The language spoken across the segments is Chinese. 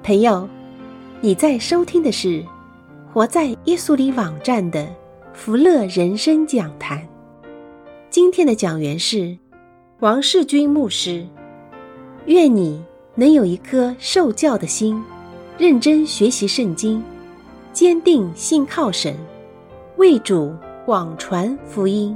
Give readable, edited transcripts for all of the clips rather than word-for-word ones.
朋友，你在收听的是活在耶稣里网站的福乐人生讲坛。今天的讲员是王世军牧师。愿你能有一颗受教的心，认真学习圣经，坚定信靠神，为主广传福音。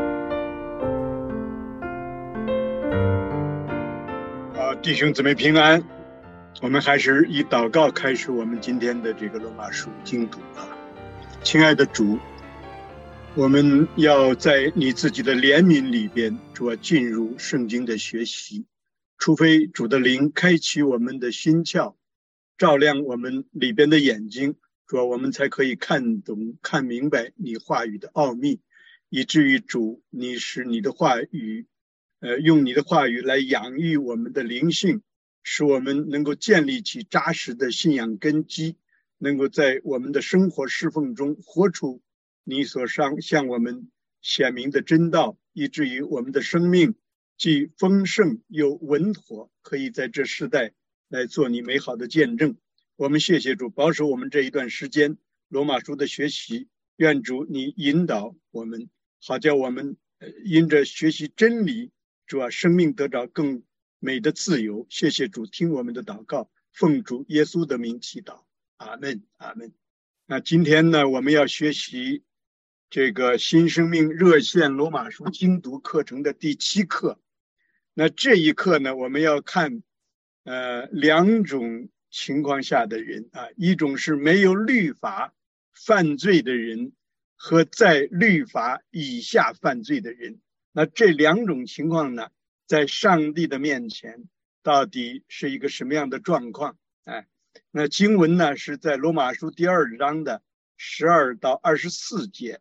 弟兄姊妹平安。我们还是以祷告开始我们今天的这个罗马书经读啊。亲爱的主，我们要在你自己的怜悯里边，主要进入圣经的学习，除非主的灵开启我们的心窍，照亮我们里边的眼睛，主要我们才可以看懂看明白你话语的奥秘，以至于主你使你的话语用你的话语来养育我们的灵性，使我们能够建立起扎实的信仰根基，能够在我们的生活侍奉中活出你所向我们显明的真道，以至于我们的生命既丰盛又稳妥，可以在这世代来做你美好的见证。我们谢谢主保守我们这一段时间罗马书的学习，愿主你引导我们，好叫我们因着学习真理，主啊，生命得着更美的自由。谢谢主，听我们的祷告，奉主耶稣的名祈祷，阿们，阿们。那今天呢，我们要学习这个新生命热线罗马书精读课程的第7课。那这一课呢，我们要看两种情况下的人啊，一种是没有律法犯罪的人和在律法以下犯罪的人。那这两种情况呢，在上帝的面前到底是一个什么样的状况？那经文呢是在罗马书第2章的12到24节。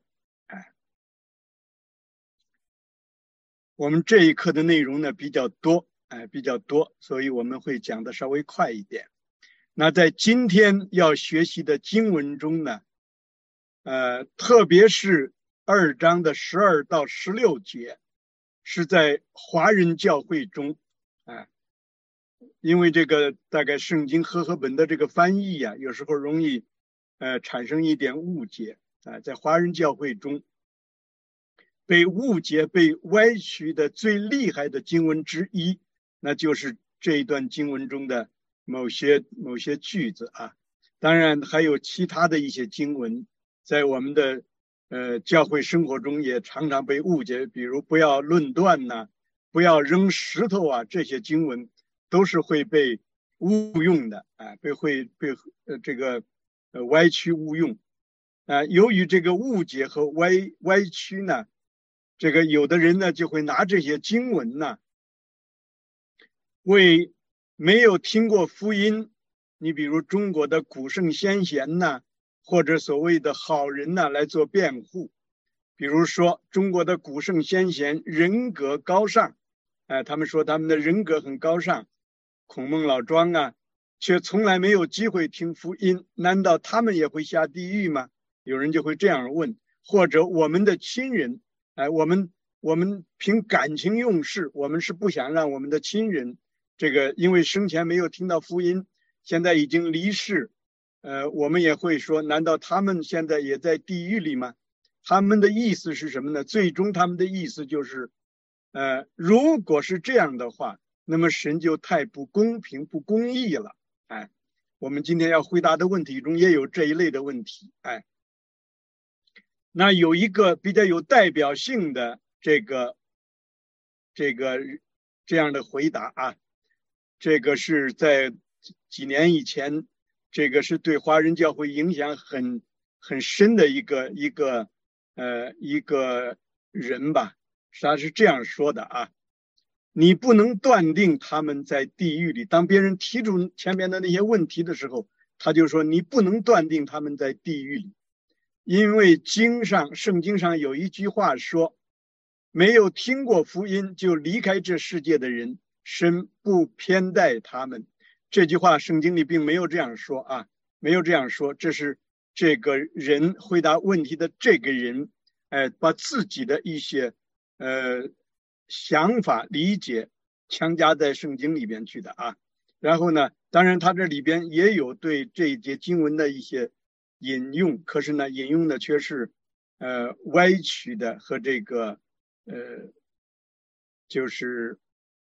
我们这一课的内容呢比较多，所以我们会讲的稍微快一点。那在今天要学习的经文中呢，特别是2章的12到16节，是在华人教会中，因为这个大概圣经和本的这个翻译啊，有时候容易产生一点误解啊，在华人教会中被误解被歪曲的最厉害的经文之一，那就是这一段经文中的某些句子啊。当然还有其他的一些经文在我们的教会生活中也常常被误解，比如不要论断呐，不要扔石头啊，这些经文都是会被误用的啊，被这个歪曲误用啊。由于这个误解和歪曲呢，这个有的人呢就会拿这些经文呢，为没有听过福音，你比如中国的古圣先贤呢，或者所谓的好人呢来做辩护。比如说中国的古圣先贤人格高尚，他们说他们的人格很高尚，孔孟老庄啊，却从来没有机会听福音，难道他们也会下地狱吗？有人就会这样问。或者我们的亲人，我们凭感情用事，我们是不想让我们的亲人这个因为生前没有听到福音，现在已经离世，我们也会说，难道他们现在也在地狱里吗？他们的意思是什么呢？最终他们的意思就是如果是这样的话，那么神就太不公平不公义了。我们今天要回答的问题中也有这一类的问题。那有一个比较有代表性的这样的回答啊，这个是在几年以前，这个是对华人教会影响很深的一个人吧，他是这样说的啊：你不能断定他们在地狱里。当别人提出前面的那些问题的时候，他就说你不能断定他们在地狱里，因为圣经上有一句话说，没有听过福音就离开这世界的人，神不偏待他们。这句话圣经里并没有这样说啊，没有这样说，这是这个人回答问题的这个人把自己的一些想法理解强加在圣经里边去的啊。 然后呢，当然他这里边也有对这一节经文的一些引用，可是呢，引用的却是歪曲的和这个就是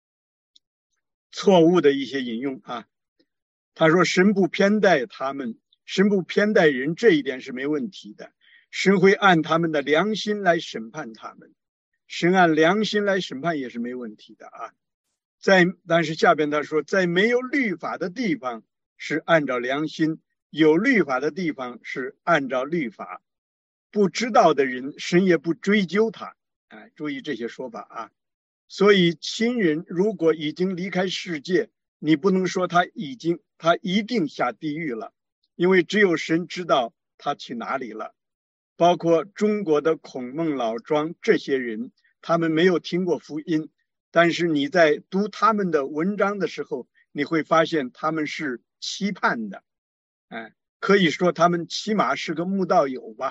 错误的一些引用啊。他说神不偏待他们，神不偏待人，这一点是没问题的。神会按他们的良心来审判他们，神按良心来审判也是没问题的啊。但是下边他说，在没有律法的地方是按照良心，有律法的地方是按照律法。不知道的人，神也不追究他。哎，注意这些说法啊。所以亲人如果已经离开世界，你不能说他一定下地狱了，因为只有神知道他去哪里了。包括中国的孔孟老庄这些人，他们没有听过福音，但是你在读他们的文章的时候，你会发现他们是期盼的。哎，可以说他们起码是个慕道友吧。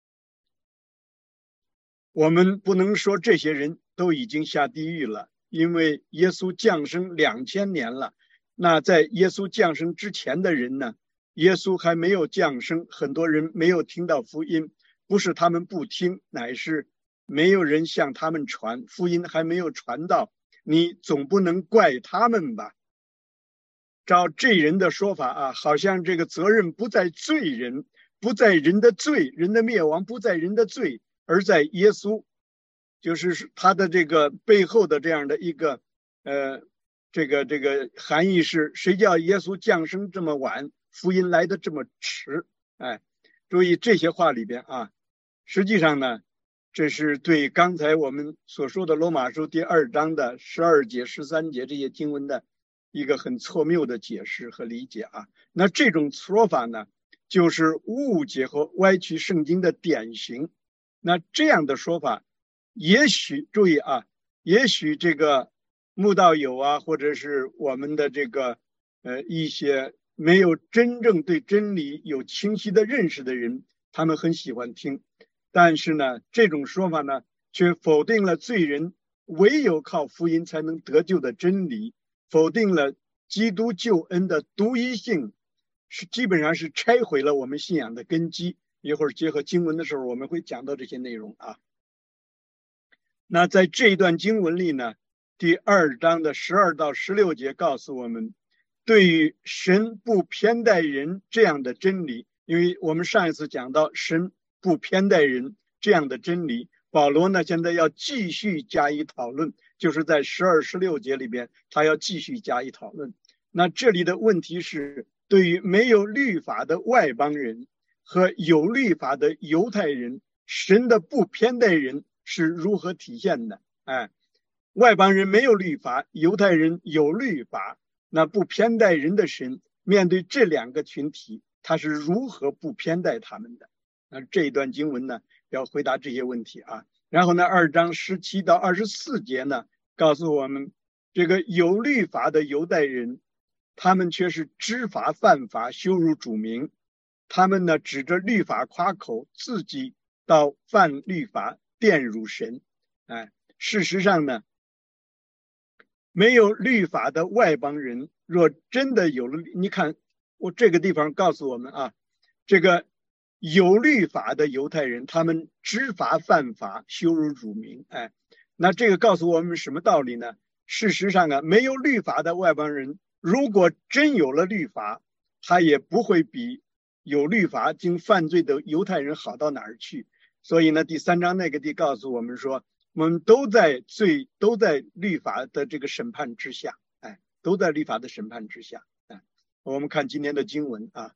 我们不能说这些人都已经下地狱了，因为耶稣降生2000年了。那在耶稣降生之前的人呢，耶稣还没有降生，很多人没有听到福音，不是他们不听，乃是没有人向他们传，福音还没有传到，你总不能怪他们吧。照这人的说法啊，好像这个责任不在罪人，不在人的罪，人的灭亡不在人的罪，而在耶稣，就是他的这个背后的这样的一个这个含义是，谁叫耶稣降生这么晚，福音来的这么迟？哎，注意这些话里边啊，实际上呢，这是对刚才我们所说的罗马书第2章的12节、13节这些经文的一个很错谬的解释和理解啊。那这种说法呢，就是误解和歪曲圣经的典型。那这样的说法，也许注意啊，也许这个慕道友啊，或者是我们的这个一些没有真正对真理有清晰的认识的人，他们很喜欢听。但是呢，这种说法呢，却否定了罪人唯有靠福音才能得救的真理，否定了基督救恩的独一性，基本上是拆毁了我们信仰的根基。一会儿结合经文的时候，我们会讲到这些内容啊。那在这一段经文里呢，第2章的12到16节告诉我们，对于神不偏待人这样的真理，因为我们上一次讲到神不偏待人这样的真理，保罗呢现在要继续加以讨论，就是在12、16节里边，他要继续加以讨论。那这里的问题是，对于没有律法的外邦人和有律法的犹太人，神的不偏待人是如何体现的？哎，外邦人没有律法，犹太人有律法，那不偏待人的神面对这2个群体，他是如何不偏待他们的？那这一段经文呢，要回答这些问题啊。然后呢，2章17到24节呢，告诉我们，这个有律法的犹太人，他们却是知法犯法，羞辱主名。他们呢，指着律法夸口，自己到犯律法，玷辱神。哎，事实上呢，没有律法的外邦人，若真的有了，你看我这个地方告诉我们啊，这个有律法的犹太人，他们知法犯法，羞辱主名。哎，那这个告诉我们什么道理呢？事实上啊，没有律法的外邦人，如果真有了律法，他也不会比有律法经犯罪的犹太人好到哪儿去。所以呢，第3章那个地告诉我们说，我们都在律法的这个审判之下。哎，都在律法的审判之下。哎，我们看今天的经文啊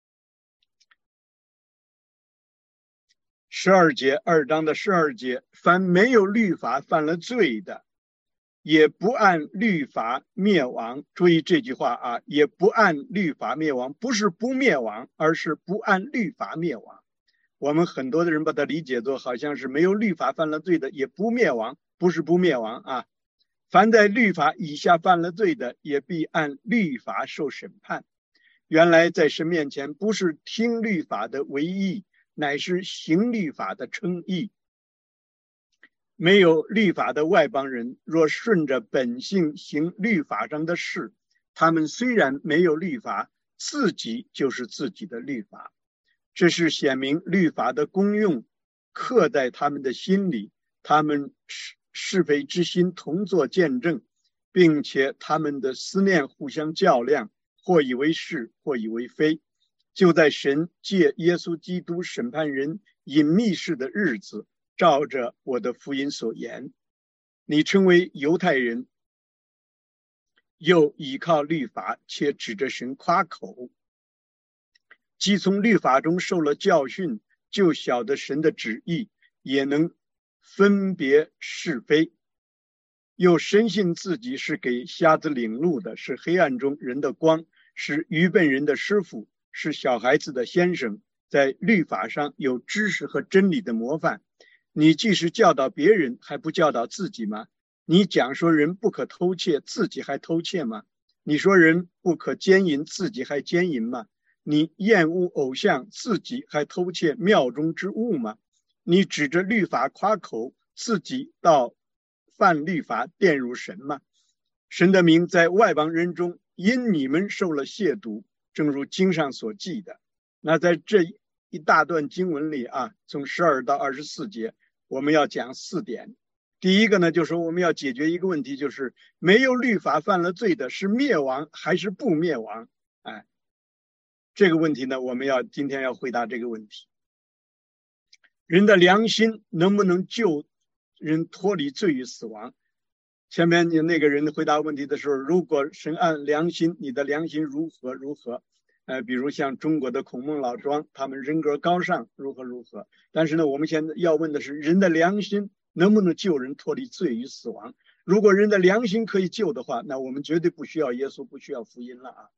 ，12节，2章的12节，凡没有律法犯了罪的，也不按律法灭亡。注意这句话啊，也不按律法灭亡，不是不灭亡，而是不按律法灭亡。我们很多的人把它理解作好像是没有律法犯了罪的也不灭亡，不是不灭亡啊。凡在律法以下犯了罪的，也必按律法受审判。原来在神面前，不是听律法的为义，乃是行律法的称义。没有律法的外邦人，若顺着本性行律法上的事， 他们虽然没有律法，自己就是自己的律法。这是显明律法的功用刻在他们的心里，他们是非之心同作见证，并且他们的思念互相较量，或以为是，或以为非。就在神借耶稣基督审判人隐秘事的日子，照着我的福音所言，你称为犹太人，又倚靠律法，且指着神夸口，既从律法中受了教训，就晓得神的旨意，也能分别是非，又深信自己是给瞎子领路的，是黑暗中人的光，是愚笨人的师傅，是小孩子的先生，在律法上有知识和真理的模范。你既是教导别人，还不教导自己吗？你讲说人不可偷窃，自己还偷窃吗？你说人不可奸淫，自己还奸淫吗？你厌恶偶像，自己还偷窃庙中之物吗？你指着律法夸口，自己倒犯律法，玷辱神吗？神的名在外邦人中因你们受了亵渎，正如经上所记的。那在这一大段经文里啊，从12到24节，我们要讲4点。第一个呢，就是我们要解决一个问题，就是没有律法犯了罪的是灭亡还是不灭亡？这个问题呢，我们今天要回答这个问题。人的良心能不能救人脱离罪与死亡？前面你那个人回答问题的时候，如果神按良心，你的良心如何如何？比如像中国的孔孟老庄，他们人格高尚，如何如何。但是呢，我们现在要问的是，人的良心能不能救人脱离罪与死亡？如果人的良心可以救的话，那我们绝对不需要耶稣，不需要福音了啊。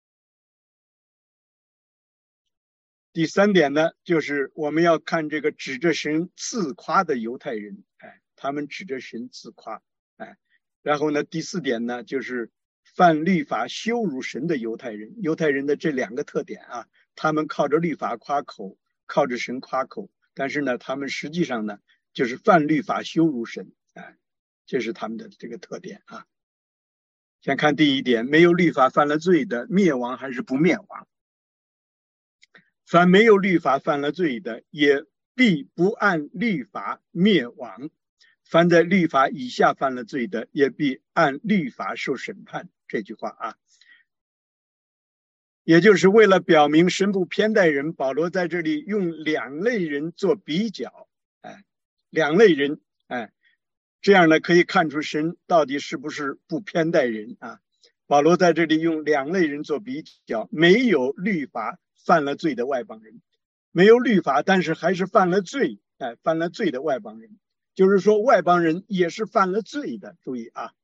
第3点呢，就是我们要看这个指着神自夸的犹太人，他们指着神自夸，然后呢，第4点呢，就是犯律法羞辱神的犹太人。犹太人的这2个特点啊，他们靠着律法夸口，靠着神夸口，但是呢，他们实际上呢，就是犯律法羞辱神，这是他们的这个特点啊。先看第1点，没有律法犯了罪的，灭亡还是不灭亡？凡没有律法犯了罪的，也必不按律法灭亡；凡在律法以下犯了罪的，也必按律法受审判。这句话啊，也就是为了表明神不偏待人，保罗在这里用2类人做比较，2类人，这样呢可以看出神到底是不是不偏待人啊。保罗在这里用2类人做比较，没有律法犯了罪的外邦人，没有律法但是还是犯了罪，犯了罪的外邦人，就是说外邦人也是犯了罪的。注意啊，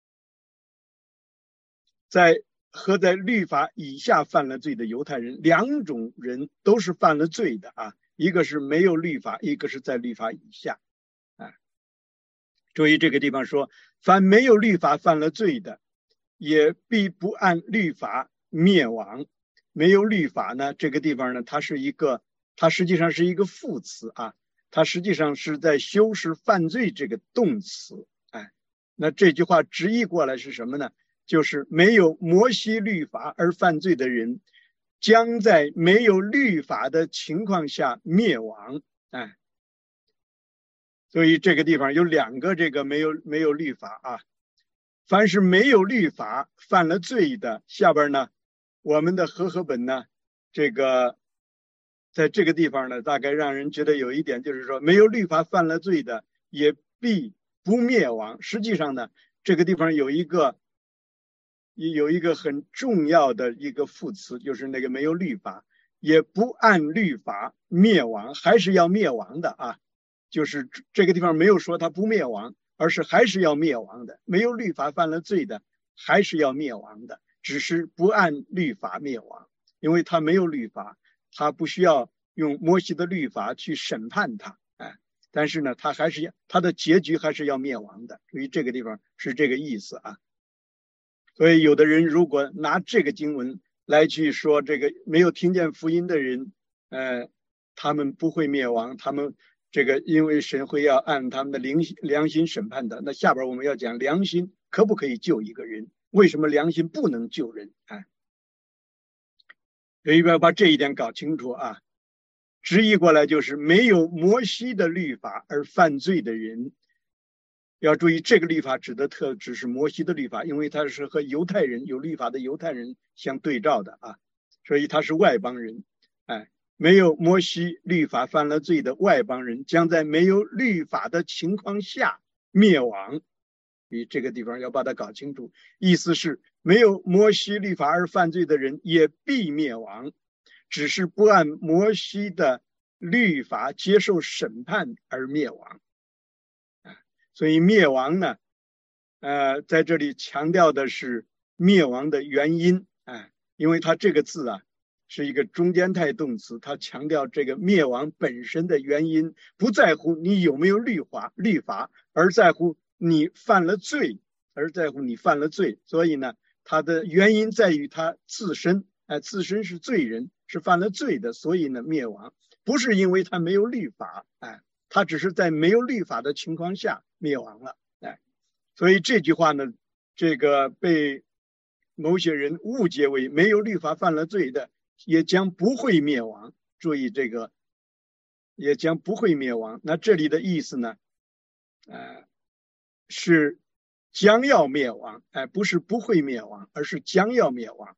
在律法以下犯了罪的犹太人，2种人都是犯了罪的啊，一个是没有律法，一个是在律法以下。注意这个地方说，凡没有律法犯了罪的，也必不按律法灭亡。没有律法呢，这个地方呢，它实际上是一个副词啊，它实际上是在修饰犯罪这个动词。那这句话直译过来是什么呢？就是没有摩西律法而犯罪的人，将在没有律法的情况下灭亡。所以这个地方有2个这个没有律法啊。凡是没有律法犯了罪的，下边呢，我们的和本呢，这个在这个地方呢，大概让人觉得有一点就是说，没有律法犯了罪的，也必不灭亡。实际上呢，这个地方有一个很重要的一个副词，就是那个没有律法，也不按律法灭亡，还是要灭亡的啊。就是这个地方没有说他不灭亡，而是还是要灭亡的。没有律法犯了罪的，还是要灭亡的，只是不按律法灭亡，因为他没有律法，他不需要用摩西的律法去审判他，但是呢，他的结局还是要灭亡的。所以这个地方是这个意思啊。所以有的人如果拿这个经文来去说这个没有听见福音的人，他们不会灭亡，他们这个因为神会要按他们的良心审判的。那下边我们要讲良心可不可以救一个人为什么良心不能救人？所以要把这一点搞清楚啊。直译过来就是没有摩西的律法而犯罪的人。要注意，这个律法指的特指是摩西的律法，因为它是和犹太人有律法的犹太人相对照的啊，所以他是外邦人。没有摩西律法犯了罪的外邦人将在没有律法的情况下灭亡。所以这个地方要把它搞清楚，意思是没有摩西律法而犯罪的人也必灭亡，只是不按摩西的律法接受审判而灭亡。所以灭亡呢，在这里强调的是灭亡的原因。因为它这个字啊是一个中间态动词，它强调这个灭亡本身的原因，不在乎你有没有律法，而在乎你犯了罪，所以呢，它的原因在于他自身，自身是罪人，是犯了罪的，所以呢灭亡，不是因为他没有律法，他只是在没有律法的情况下灭亡了。所以这句话呢，这个被某些人误解为没有律法犯了罪的也将不会灭亡。注意这个也将不会灭亡，那这里的意思呢，是将要灭亡，不是不会灭亡，而是将要灭亡。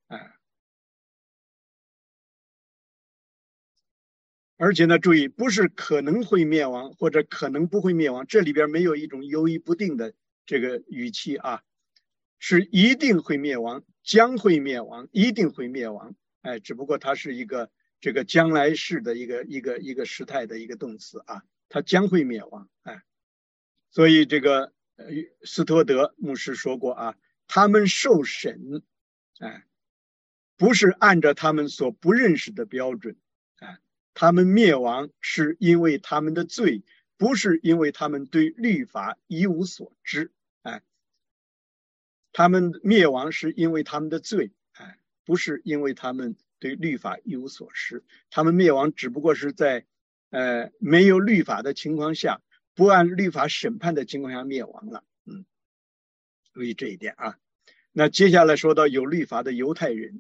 而且呢，注意，不是可能会灭亡或者可能不会灭亡，这里边没有一种犹豫不定的这个语气啊，是一定会灭亡，将会灭亡，一定会灭亡。只不过它是一个这个将来式的一个时态的一个动词啊，它将会灭亡。所以这个斯托德牧师说过啊，他们受审，不是按照他们所不认识的标准，他们灭亡是因为他们的罪，不是因为他们对律法一无所知。他们灭亡是因为他们的罪，不是因为他们对律法一无所知。他们灭亡只不过是在没有律法的情况下，不按律法审判的情况下灭亡了。注意这一点啊。那接下来说到有律法的犹太人，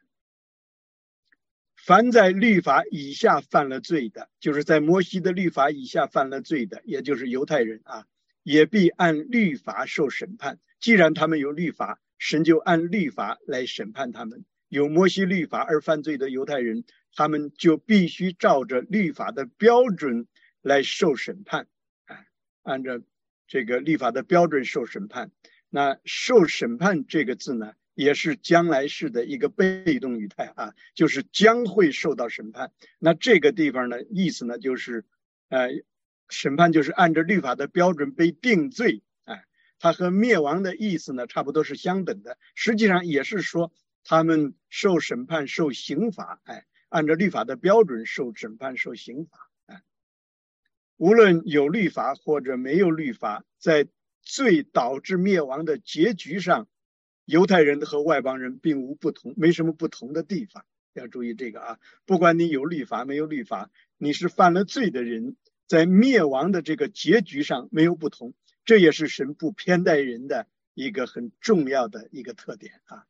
凡在律法以下犯了罪的，就是在摩西的律法以下犯了罪的，也就是犹太人啊，也必按律法受审判。既然他们有律法，神就按律法来审判他们。有摩西律法而犯罪的犹太人，他们就必须照着律法的标准来受审判，按照这个律法的标准受审判。那受审判这个字呢，也是将来式的一个被动语态啊，就是将会受到审判。那这个地方呢，意思呢就是审判就是按照律法的标准被定罪。它和灭亡的意思呢差不多是相等的，实际上也是说他们受审判受刑罚，按照律法的标准受审判受刑罚。无论有律法或者没有律法，在罪导致灭亡的结局上，犹太人和外邦人并无不同，没什么不同的地方。要注意这个啊，不管你有律法没有律法，你是犯了罪的人，在灭亡的这个结局上没有不同。这也是神不偏待人的一个很重要的一个特点啊。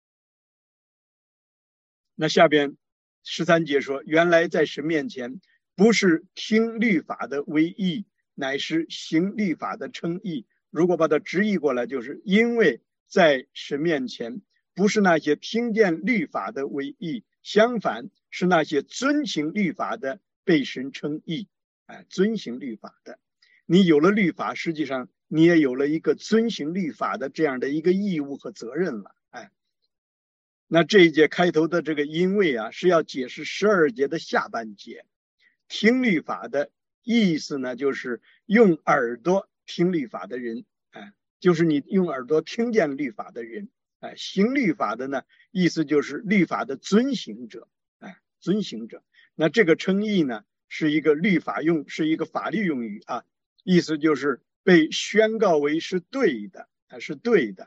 那下边13节说，原来在神面前，不是听律法的为义，乃是行律法的称义。如果把它直译过来，就是因为在神面前，不是那些听见律法的为义，相反是那些遵行律法的被神称义。遵行律法的，你有了律法，实际上你也有了一个遵行律法的这样的一个义务和责任了。那这一节开头的这个因为啊，是要解释12节的下半节。听律法的意思呢，就是用耳朵听律法的人，就是你用耳朵听见律法的人。行律法的呢，意思就是律法的遵行者，遵行者。那这个称义呢，是一个律法用，是一个法律用语啊，意思就是被宣告为是对的，是对的。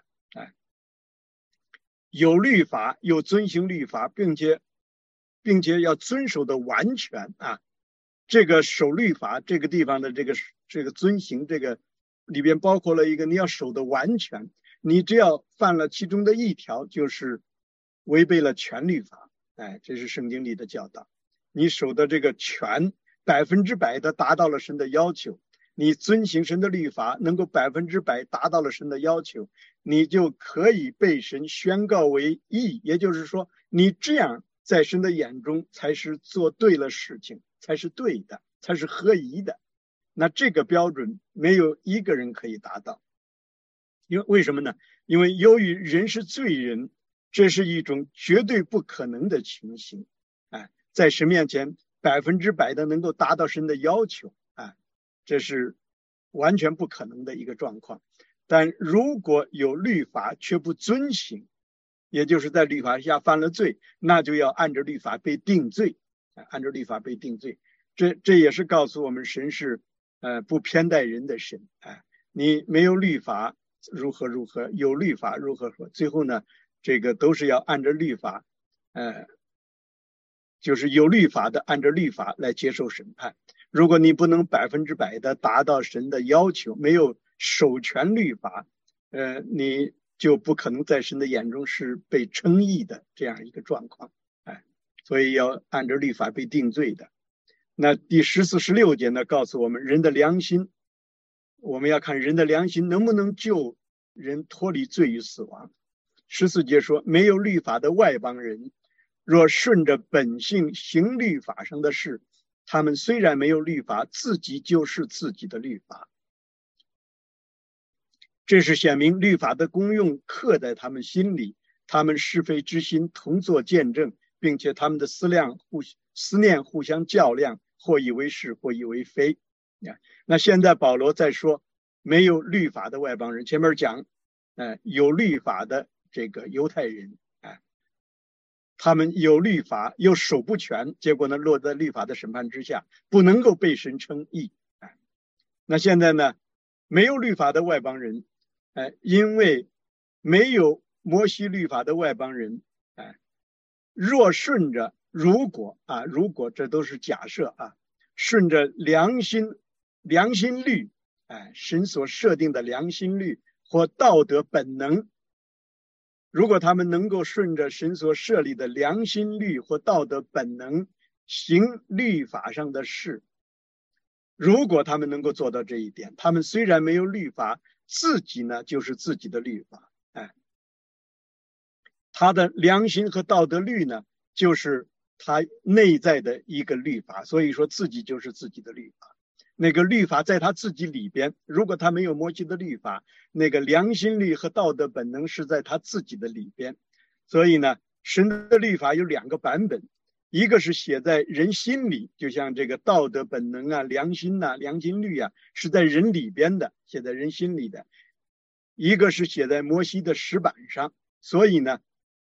有律法，有遵行律法，并且要遵守的完全啊。这个守律法这个地方的这个遵行，这个里边包括了一个你要守的完全。 你只要犯了其中的一条，就是违背了全律法。这是圣经里的教导。你守的这个全100%的达到了神的要求，你遵行神的律法能够100%达到了神的要求，你就可以被神宣告为义。也就是说，你这样在神的眼中才是做对了事情，才是对的，才是合宜的。那这个标准没有一个人可以达到。为什么呢？因为由于人是罪人，这是一种绝对不可能的情形。在神面前100%的能够达到神的要求，这是完全不可能的一个状况。但如果有律法却不遵行，也就是在律法下犯了罪，那就要按照律法被定罪，按照律法被定罪。这也是告诉我们，神是不偏待人的神。你没有律法如何如何，有律法如何如何，最后呢，这个都是要按照律法，就是有律法的按照律法来接受审判。如果你不能100%的达到神的要求，没有守全律法，你就不可能在神的眼中是被称义的这样一个状况。所以要按照律法被定罪的。那第14、16节呢，告诉我们人的良心，我们要看人的良心能不能救人脱离罪与死亡。14节说，没有律法的外邦人，若顺着本性行律法上的事，他们虽然没有律法，自己就是自己的律法。这是显明律法的功用刻在他们心里，他们是非之心同作见证，并且他们的思念互相较量，或以为是，或以为非。那现在保罗在说没有律法的外邦人，前面讲有律法的这个犹太人，他们有律法又守不全，结果呢落在律法的审判之下，不能够被神称义。那现在呢，没有律法的外邦人，因为没有摩西律法的外邦人，若顺着如果这都是假设顺着良心律，神所设定的良心律或道德本能，如果他们能够顺着神所设立的良心律或道德本能行律法上的事，如果他们能够做到这一点，他们虽然没有律法，自己呢就是自己的律法。他的良心和道德律呢，就是他内在的一个律法，所以说自己就是自己的律法。那个律法在他自己里边，如果他没有摩西的律法，那个良心律和道德本能是在他自己的里边。所以呢，神的律法有2个版本，一个是写在人心里，就像这个道德本能良心良心律是在人里边的，写在人心里的；一个是写在摩西的石板上。所以呢，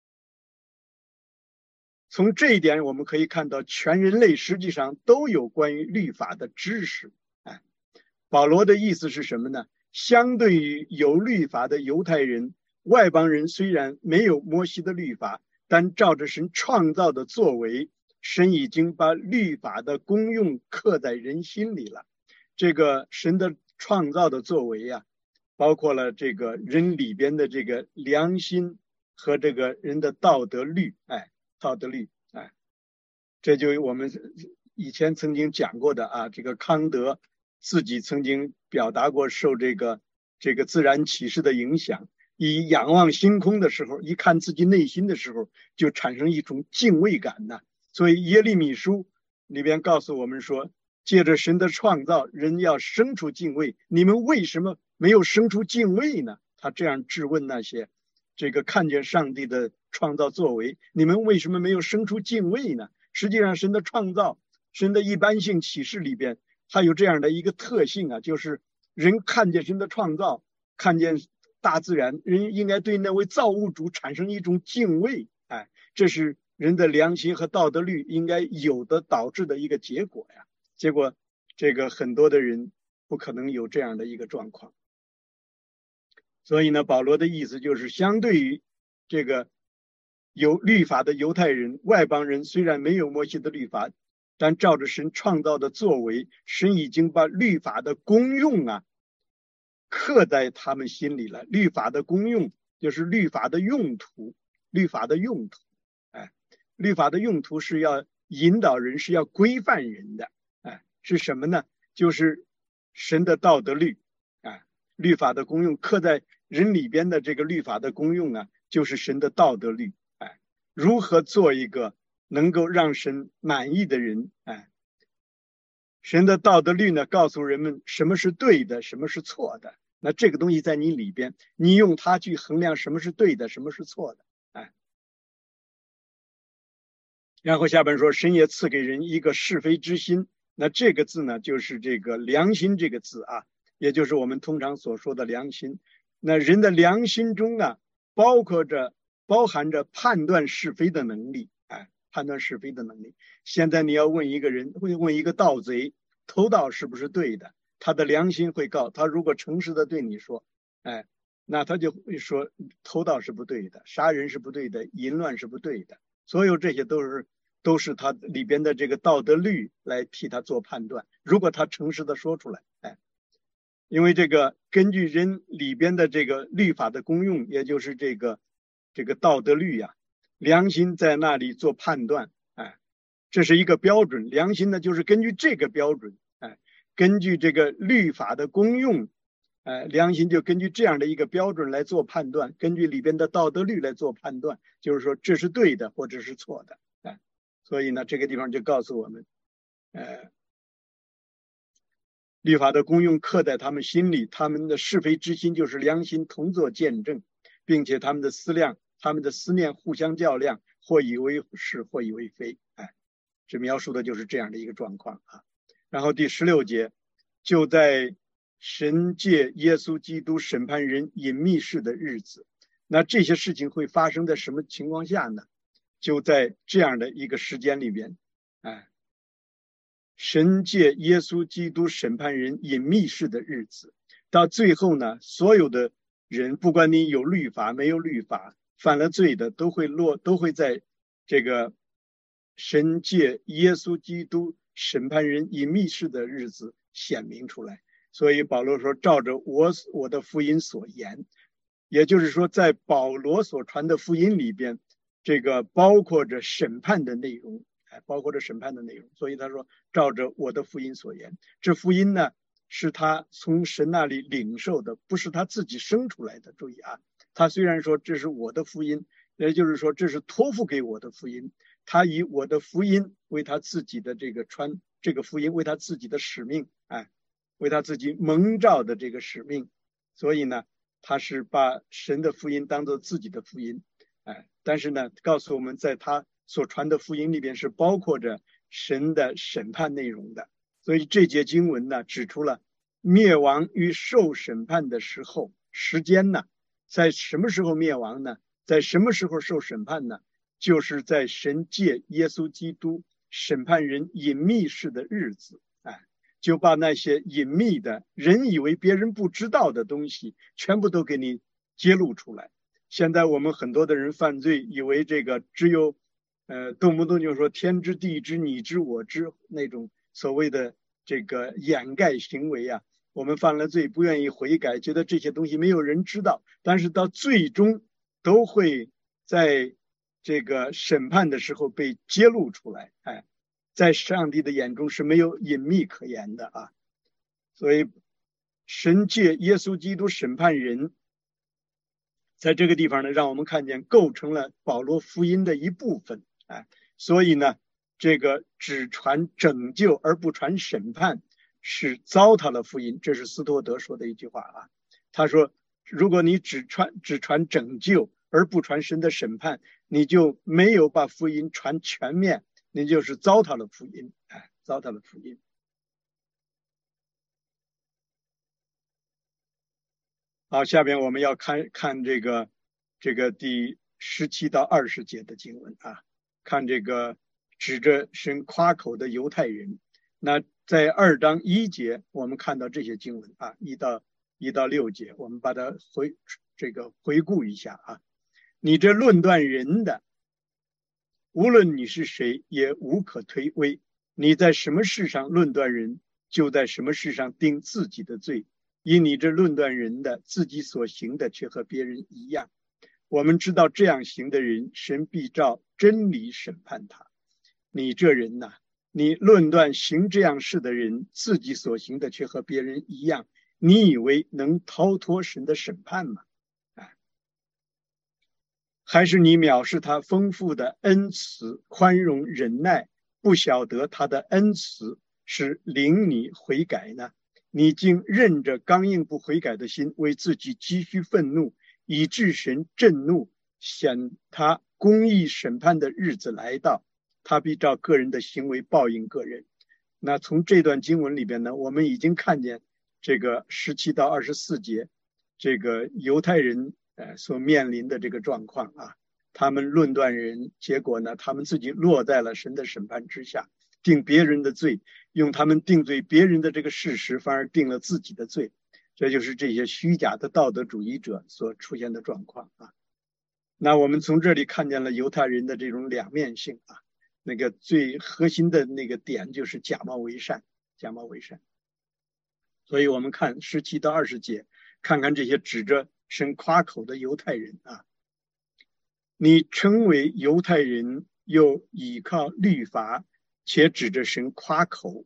从这一点我们可以看到，全人类实际上都有关于律法的知识。保罗的意思是什么呢？相对于有律法的犹太人，外邦人虽然没有摩西的律法，但照着神创造的作为，神已经把律法的功用刻在人心里了。这个神的创造的作为包括了这个人里边的这个良心和这个人的道德律。这就我们以前曾经讲过的这个康德自己曾经表达过，受这个自然启示的影响，一仰望星空的时候，一看自己内心的时候，就产生一种敬畏感所以耶利米书里边告诉我们说，借着神的创造，人要生出敬畏。你们为什么没有生出敬畏呢？他这样质问那些这个看见上帝的创造作为，你们为什么没有生出敬畏呢？实际上神的创造，神的一般性启示里边，它有这样的一个特性就是人看见神的创造，看见大自然，人应该对那位造物主产生一种敬畏。这是人的良心和道德律应该有的导致的一个结果结果这个很多的人不可能有这样的一个状况。所以呢，保罗的意思就是，相对于这个有律法的犹太人，外邦人虽然没有摩西的律法，但照着神创造的作为，神已经把律法的功用刻在他们心里了。律法的功用就是律法的用途，律法的用途，律法的用途是要引导人，是要规范人的，是什么呢？就是神的道德律，律法的功用刻在人里边的这个律法的功用啊，就是神的道德律，如何做一个能够让神满意的人，神的道德律呢，告诉人们什么是对的，什么是错的。那这个东西在你里边，你用它去衡量什么是对的，什么是错的，然后下边说，神也赐给人一个是非之心。那这个字呢，就是这个良心这个字啊，也就是我们通常所说的良心。那人的良心中啊，包含着判断是非的能力，判断是非的能力。现在你要问一个人，会问一个盗贼，偷盗是不是对的？他的良心会告他，如果诚实的对你说，那他就会说偷盗是不对的，杀人是不对的，淫乱是不对的。所有这些都是他里边的这个道德律来替他做判断。如果他诚实的说出来，因为这个根据人里边的这个律法的功用，也就是这个道德律呀，良心在那里做判断，这是一个标准。良心呢，就是根据这个标准，根据这个律法的功用，良心就根据这样的一个标准来做判断，根据里边的道德律来做判断，就是说这是对的或者是错的，所以呢，这个地方就告诉我们，律法的功用刻在他们心里，他们的是非之心就是良心同作见证，并且他们的思念互相较量，或以为是，或以为非，这描述的就是这样的一个状况啊。然后第16节，就在神借耶稣基督审判人隐秘事的日子，那这些事情会发生在什么情况下呢？就在这样的一个时间里边，神借耶稣基督审判人隐秘事的日子，到最后呢，所有的人，不管你有律法没有律法，犯了罪的，都会在这个神借耶稣基督审判人隐秘事的日子显明出来。所以保罗说，照着我的福音所言，也就是说，在保罗所传的福音里边，这个包括着审判的内容，所以他说，照着我的福音所言，这福音呢，是他从神那里领受的，不是他自己生出来的。注意啊，他虽然说这是我的福音，也就是说这是托付给我的福音，他以我的福音为他自己的这个福音为他自己的使命，为他自己蒙召的这个使命。所以呢，他是把神的福音当作自己的福音，但是呢，告诉我们，在他所传的福音里边是包括着神的审判内容的。所以这节经文呢，指出了灭亡与受审判的时间呢，在什么时候灭亡呢？在什么时候受审判呢？就是在神借耶稣基督审判人隐秘事的日子，就把那些隐秘的人以为别人不知道的东西全部都给你揭露出来。现在我们很多的人犯罪，以为这个只有动不动就说天知地知你知我知，那种所谓的这个掩盖行为啊，我们犯了罪不愿意悔改，觉得这些东西没有人知道，但是到最终都会在这个审判的时候被揭露出来，在上帝的眼中是没有隐秘可言的啊。所以神借耶稣基督审判人，在这个地方呢，让我们看见构成了保罗福音的一部分，所以呢，这个只传拯救而不传审判是糟蹋了福音，这是斯托德说的一句话啊。他说，如果你只传拯救而不传神的审判，你就没有把福音传全面，你就是糟蹋了福音，糟蹋了福音。好，下边我们要看这个第17到20节的经文啊，看这个指着神夸口的犹太人。那在2章1节，我们看到这些经文啊，1到6节，我们把它回顾一下啊。你这论断人的，无论你是谁，也无可推诿。你在什么事上论断人，就在什么事上定自己的罪。 因你这论断人的，自己所行的却和别人一样。我们知道这样行的人，神必照真理审判他。你这人呐，你论断行这样事的人，自己所行的却和别人一样，你以为能逃脱神的审判吗？还是你藐视他丰富的恩慈、宽容、忍耐，不晓得他的恩慈是领你悔改呢？你竟任着刚硬不悔改的心，为自己积蓄愤怒，以致神震怒，显他公义审判的日子来到，他必照个人的行为报应个人。那从这段经文里边呢，我们已经看见这个17到24节，这个犹太人所面临的这个状况啊，他们论断人，结果呢，他们自己落在了神的审判之下，定别人的罪，用他们定罪别人的这个事实，反而定了自己的罪。这就是这些虚假的道德主义者所出现的状况啊。那我们从这里看见了犹太人的这种两面性啊，那个最核心的那个点就是假冒为善，假冒为善。所以我们看17到20节，看看这些指着神夸口的犹太人啊，你称为犹太人，又倚靠律法，且指着神夸口。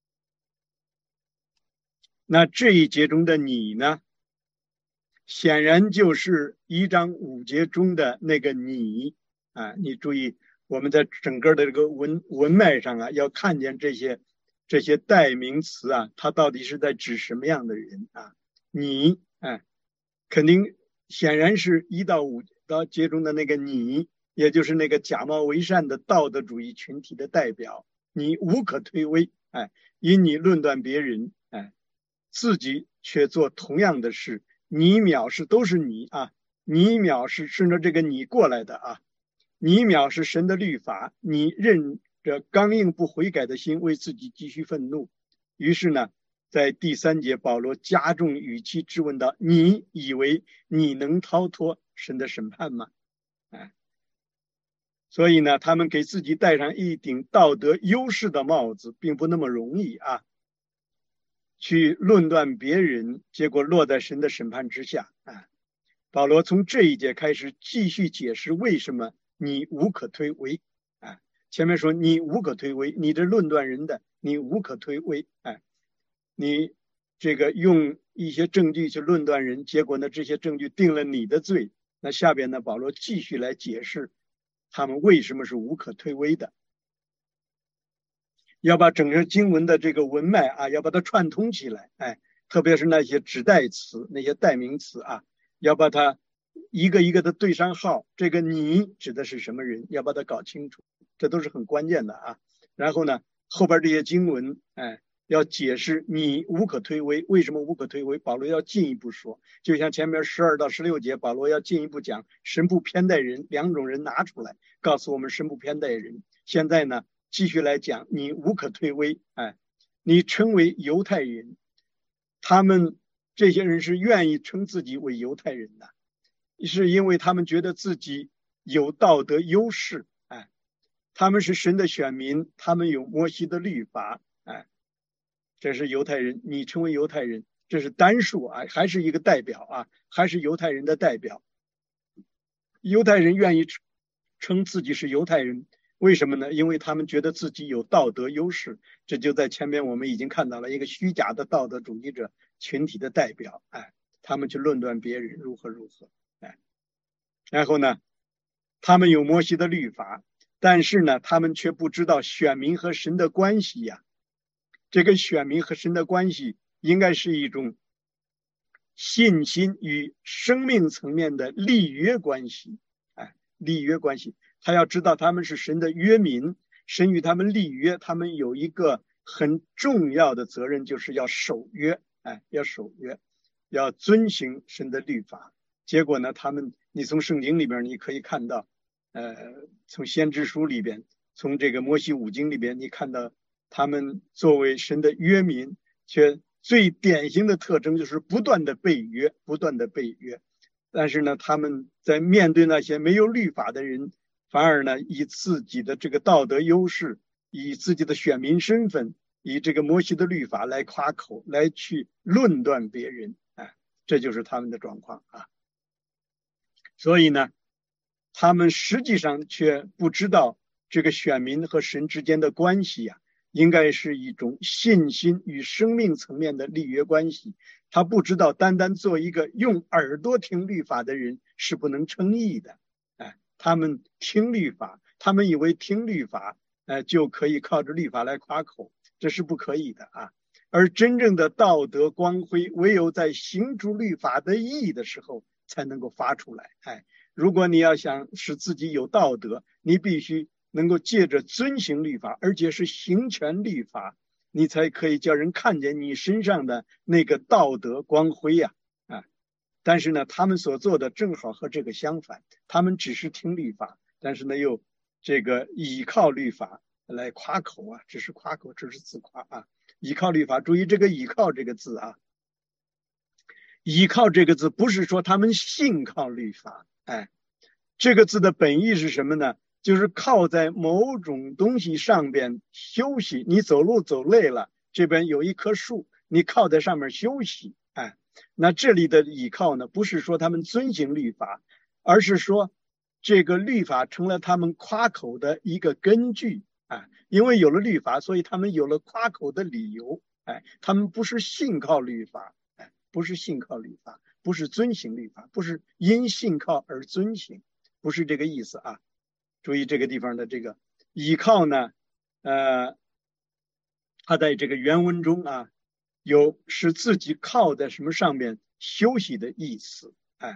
那这一节中的你呢，显然就是1章5节中的那个你啊。你注意，我们在整个的这个文脉上啊，要看见这些代名词啊，它到底是在指什么样的人啊？你肯定显然是1到5节中的那个你，也就是那个假冒为善的道德主义群体的代表。你无可推诿，因你论断别人，自己却做同样的事。你藐视都是你啊，你藐视顺着这个你过来的啊，你藐视神的律法，你任着刚硬不悔改的心，为自己积蓄愤怒。于是呢，在第3节，保罗加重语气质问道：你以为你能逃脱神的审判吗？所以呢，他们给自己戴上一顶道德优势的帽子，并不那么容易啊。去论断别人，结果落在神的审判之下啊。保罗从这一节开始继续解释为什么你无可推诿啊。前面说你无可推诿，你这论断人的，你无可推诿，你这个用一些证据去论断人，结果呢，这些证据定了你的罪。那下边呢，保罗继续来解释他们为什么是无可推诿的。要把整个经文的这个文脉啊，要把它串通起来，特别是那些指代词、那些代名词啊，要把它一个一个的对上号。这个你指的是什么人，要把它搞清楚，这都是很关键的啊。然后呢，后边这些经文，要解释你无可推诿，为什么无可推诿？保罗要进一步说，就像前面12到16节，保罗要进一步讲神不偏待人，两种人拿出来，告诉我们神不偏待人。现在呢，继续来讲你无可推诿，你称为犹太人，他们这些人是愿意称自己为犹太人的，是因为他们觉得自己有道德优势，他们是神的选民，他们有摩西的律法，这是犹太人。你称为犹太人，这是单数啊，还是一个代表啊，还是犹太人的代表。犹太人愿意称自己是犹太人，为什么呢？因为他们觉得自己有道德优势。这就在前面我们已经看到了一个虚假的道德主义者群体的代表，他们去论断别人如何如何，然后呢，他们有摩西的律法，但是呢，他们却不知道选民和神的关系呀。这个选民和神的关系应该是一种信心与生命层面的立约关系，立约关系。他要知道他们是神的约民，神与他们立约，他们有一个很重要的责任，就是要守约，要守约，要遵行神的律法。结果呢，你从圣经里边你可以看到，从先知书里边，从这个摩西五经里边，你看到他们作为神的约民，却最典型的特征就是不断的背约，不断的背约。但是呢，他们在面对那些没有律法的人，反而呢，以自己的这个道德优势，以自己的选民身份以这个摩西的律法来夸口，来去论断别人，这就是他们的状况啊。所以呢，他们实际上却不知道这个选民和神之间的关系啊，应该是一种信心与生命层面的立约关系。他不知道单单做一个用耳朵听律法的人是不能称义的。他们听律法，他们以为听律法就可以靠着律法来夸口，这是不可以的啊。而真正的道德光辉，唯有在行诸律法的义的时候才能够发出来。如果你要想使自己有道德，你必须能够借着遵行律法，而且是行全律法，你才可以叫人看见你身上的那个道德光辉呀。但是呢，他们所做的正好和这个相反，他们只是听律法，但是呢又这个倚靠律法来夸口啊，只是夸口，只是自夸啊。倚靠律法，注意这个倚靠这个字啊，倚靠这个字不是说他们信靠律法，这个字的本意是什么呢？就是靠在某种东西上边休息。你走路走累了，这边有一棵树，你靠在上面休息。那这里的倚靠呢，不是说他们遵行律法，而是说这个律法成了他们夸口的一个根据。因为有了律法，所以他们有了夸口的理由。他们不是信靠律法，不是信靠律法，不是遵行律法，不是因信靠而遵行，不是这个意思啊。注意这个地方的这个倚靠呢，他在这个原文中啊，有使自己靠在什么上面休息的意思。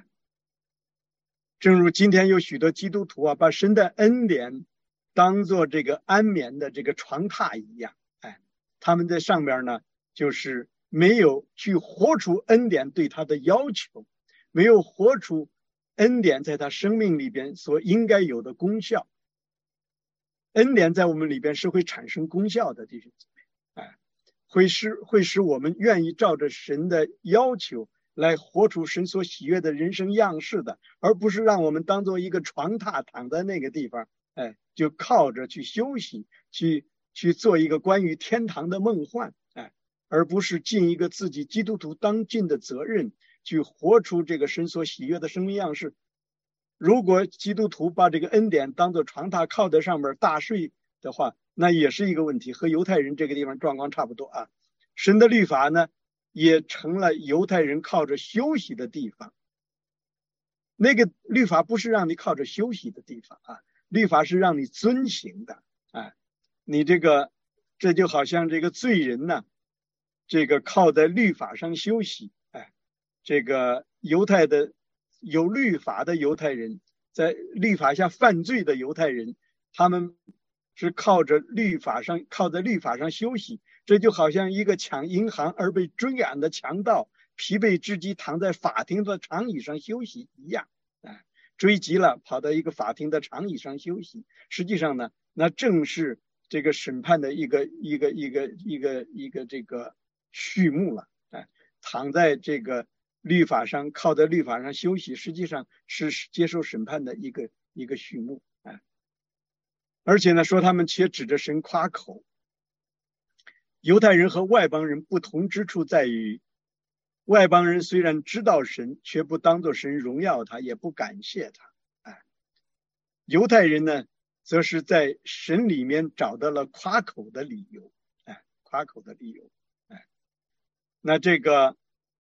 正如今天有许多基督徒啊，把神的恩典当做这个安眠的这个床榻一样。他们在上面呢，就是没有去活出恩典对他的要求，没有活出恩典在他生命里边所应该有的功效。恩典在我们里边是会产生功效的，弟兄姊妹。会使我们愿意照着神的要求来活出神所喜悦的人生样式的，而不是让我们当做一个床榻躺在那个地方，就靠着去休息，去做一个关于天堂的梦幻，而不是尽一个自己基督徒当尽的责任，去活出这个神所喜悦的生命样式。如果基督徒把这个恩典当作床榻靠在上面大睡的话，那也是一个问题，和犹太人这个地方状况差不多啊。神的律法呢，也成了犹太人靠着休息的地方。那个律法不是让你靠着休息的地方啊，律法是让你遵行的。你这就好像这个罪人呢，这个靠在律法上休息。这个有律法的犹太人，在律法下犯罪的犹太人，他们是靠在律法上休息。这就好像一个抢银行而被追赶的强盗，疲惫之极躺在法庭的长椅上休息一样。追急了跑到一个法庭的长椅上休息，实际上呢，那正是这个审判的一个这个序幕了。躺在这个律法上，靠在律法上休息，实际上是接受审判的一个序幕。而且呢，说他们且指着神夸口。犹太人和外邦人不同之处在于，外邦人虽然知道神，却不当作神荣耀他，也不感谢他。犹太人呢，则是在神里面找到了夸口的理由。夸口的理由。那这个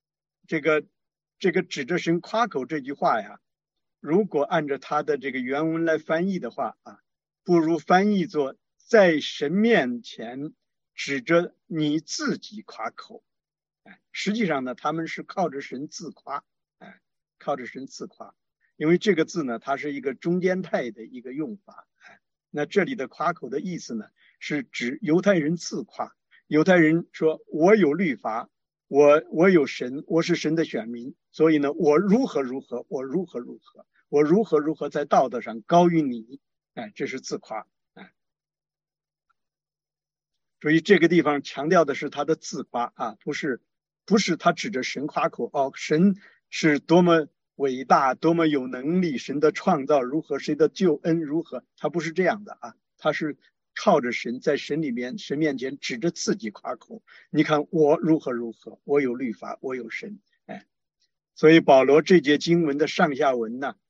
指着神夸口这句话呀，如果按照他的这个原文来翻译的话啊，不如翻译作在神面前指着你自己夸口。实际上呢，他们是靠着神自夸。靠着神自夸。因为这个字呢，它是一个中间态的一个用法。那这里的夸口的意思呢，是指犹太人自夸。犹太人说，我有律法，我有神，我是神的选民，所以呢，我如何如何，我如何如何，我如何如何在道德上高于你。这是自夸。所以这个地方强调的是他的自夸啊，不是他指着神夸口。神是多么伟大，多么有能力，神的创造如何，谁的救恩如何，他不是这样的啊，他是靠着神，在神面前指着自己夸口，你看我如何如何，我有律法，我有神。所以保罗这节经文的上下文呢，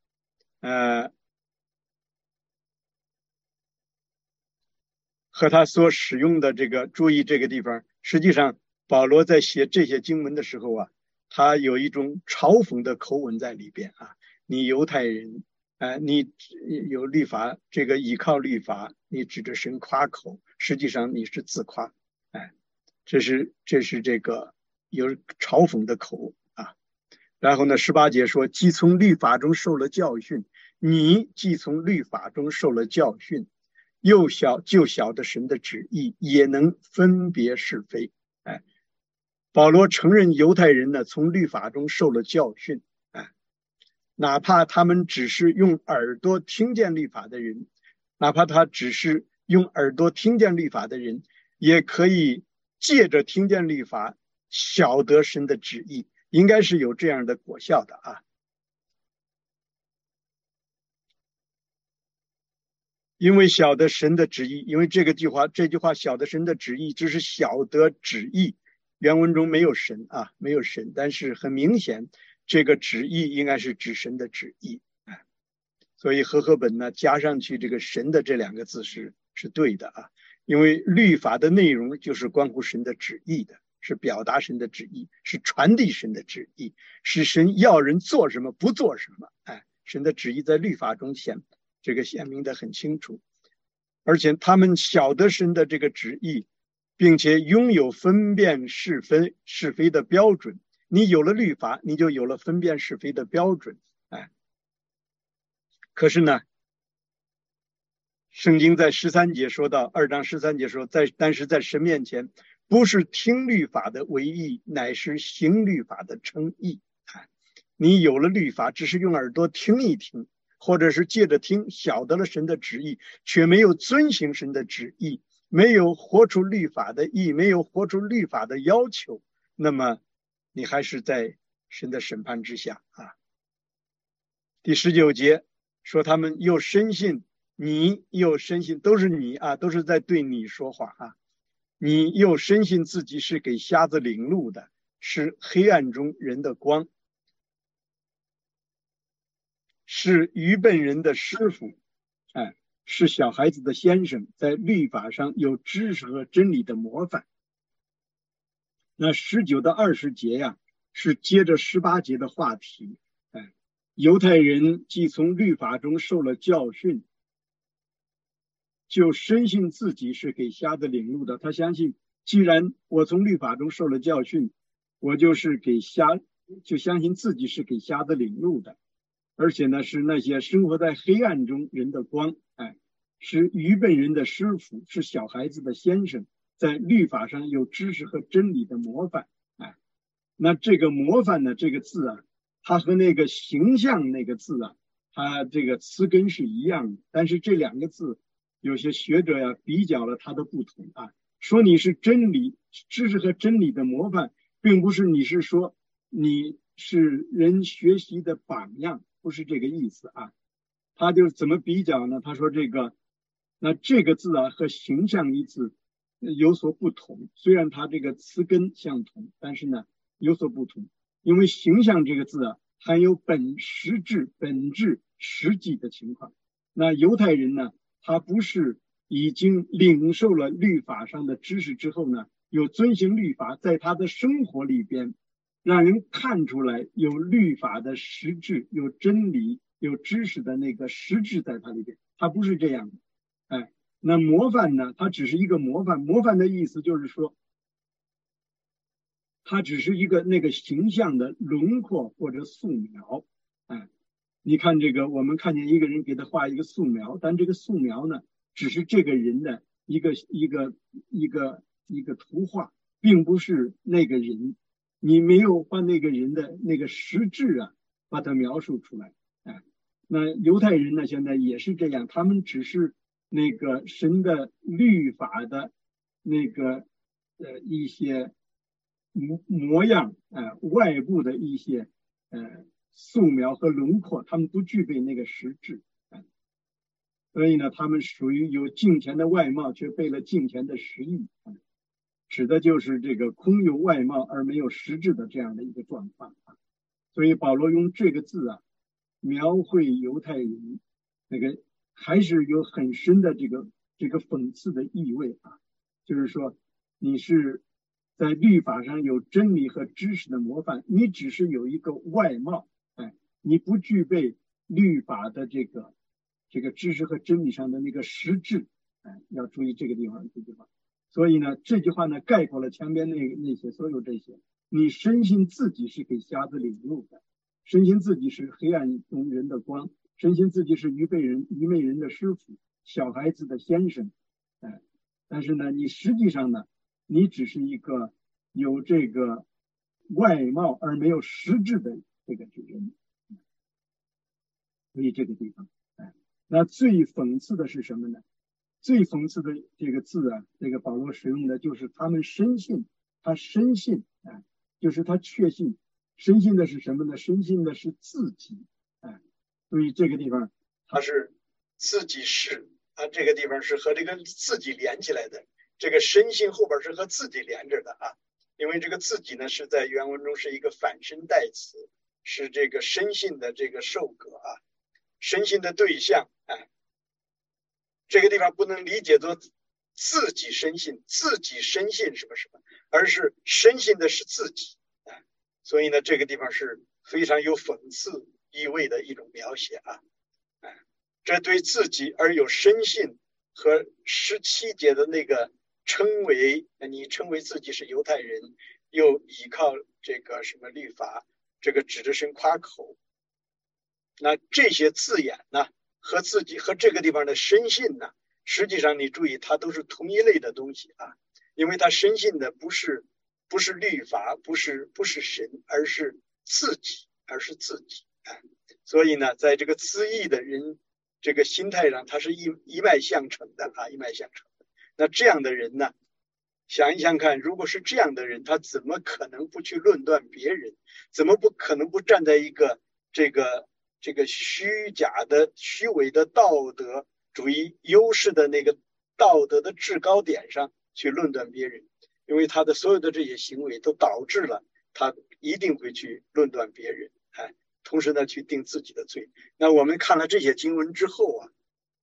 和他所使用的这个，注意这个地方，实际上保罗在写这些经文的时候啊，他有一种嘲讽的口吻在里边啊。你犹太人，你有律法，这个依靠律法，你指着神夸口，实际上你是自夸，这是这个有嘲讽的口啊。然后呢，18节说，既从律法中受了教训，你既从律法中受了教训，就晓得神的旨意，也能分别是非。保罗承认犹太人呢从律法中受了教训，哪怕他们只是用耳朵听见律法的人，哪怕他只是用耳朵听见律法的人，也可以借着听见律法晓得神的旨意，应该是有这样的果效的啊。因为晓得神的旨意，因为这句话晓得神的旨意，只是晓得旨意，原文中没有神啊，没有神，但是很明显这个旨意应该是指神的旨意。所以和合本呢加上去这个神的这2个字是对的啊，因为律法的内容就是关乎神的旨意的，是表达神的旨意，是传递神的旨意，是神要人做什么不做什么。神的旨意在律法中显明得很清楚，而且他们晓得神的这个旨意，并且拥有分辨是非的标准。你有了律法，你就有了分辨是非的标准。可是呢，圣经在13节说到，2章13节说，但是在神面前，不是听律法的为义，乃是行律法的称义。你有了律法，只是用耳朵听一听，或者是借着听晓得了神的旨意，却没有遵行神的旨意，没有活出律法的义，没有活出律法的要求，那么你还是在神的审判之下啊。第19节说，他们又深信，你又深信，都是你啊，都是在对你说话啊。你又深信自己是给瞎子领路的，是黑暗中人的光，是愚笨人的师傅，是小孩子的先生，在律法上有知识和真理的模范。那19到20节呀，是接着18节的话题。犹太人既从律法中受了教训，就深信自己是给瞎子领路的。他相信，既然我从律法中受了教训，我就相信自己是给瞎子领路的。而且呢，是那些生活在黑暗中人的光，是愚笨人的师傅，是小孩子的先生，在律法上有知识和真理的模范。那这个模范呢，这个字啊，它和那个形象那个字啊，它这个词根是一样的，但是这2个字有些学者呀比较了它的不同啊，说你是真理、知识和真理的模范，并不是你是说你是人学习的榜样，不是这个意思啊。他就怎么比较呢？他说那这个字啊和形象一字有所不同，虽然它这个词根相同，但是呢有所不同。因为形象这个字啊含有本质、实际的情况。那犹太人呢，他不是已经领受了律法上的知识之后呢，有遵行律法，在他的生活里边让人看出来有律法的实质，有真理、有知识的那个实质在他里边，他不是这样的。那模范呢，它只是一个模范。模范的意思就是说，它只是一个那个形象的轮廓或者素描。你看这个，我们看见一个人给他画一个素描，但这个素描呢，只是这个人的一个图画，并不是那个人。你没有把那个人的那个实质啊，把它描述出来。那犹太人呢，现在也是这样，他们只是那个神的律法的那个一些模样，外部的一些素描和轮廓，他们不具备那个实质。 所以呢，他们属于有敬虔的外貌，却背了敬虔的实意，指的就是这个空有外貌而没有实质的这样的一个状况啊。所以保罗用这个字啊，描绘犹太人那个还是有很深的这个讽刺的意味啊，就是说你是在律法上有真理和知识的模范，你只是有一个外貌，你不具备律法的这个知识和真理上的那个实质，要注意这个地方这句话。所以呢，这句话呢概括了前边那些所有这些。你深信自己是给瞎子领路的，深信自己是黑暗中人的光，深信自己是愚昧人的师傅，小孩子的先生，但是呢，你实际上呢，你只是一个有这个外貌而没有实质的这个人。所以这个地方，那最讽刺的是什么呢？最讽刺的这个字啊，这个保罗使用的就是他们深信，他深信，就是他确信，深信的是什么呢？深信的是自己，所以这个地方他是自己是，这个地方是和这个自己连起来的，这个深信后边是和自己连着的啊，因为这个自己呢是在原文中是一个反身代词，是这个深信的这个受格啊，深信的对象，这个地方不能理解作自己深信，自己深信什么什么，而是深信的是自己，所以呢，这个地方是非常有讽刺意味的一种描写啊，这对自己而有深信和17节的那个你称为自己是犹太人，又依靠这个什么律法，这个指着神夸口，那这些字眼呢，和自己和这个地方的深信呢，实际上你注意，它都是同一类的东西啊，因为它深信的不是律法，不是神，而是自己，所以呢，在这个自义的人这个心态上，它是一脉相承的啊，一脉相承的。那这样的人呢，想一想看，如果是这样的人，他怎么可能不去论断别人？怎么不可能不站在一个这个虚假的、虚伪的道德主义优势的那个道德的制高点上去论断别人？因为他的所有的这些行为都导致了他一定会去论断别人，同时呢去定自己的罪。那我们看了这些经文之后啊，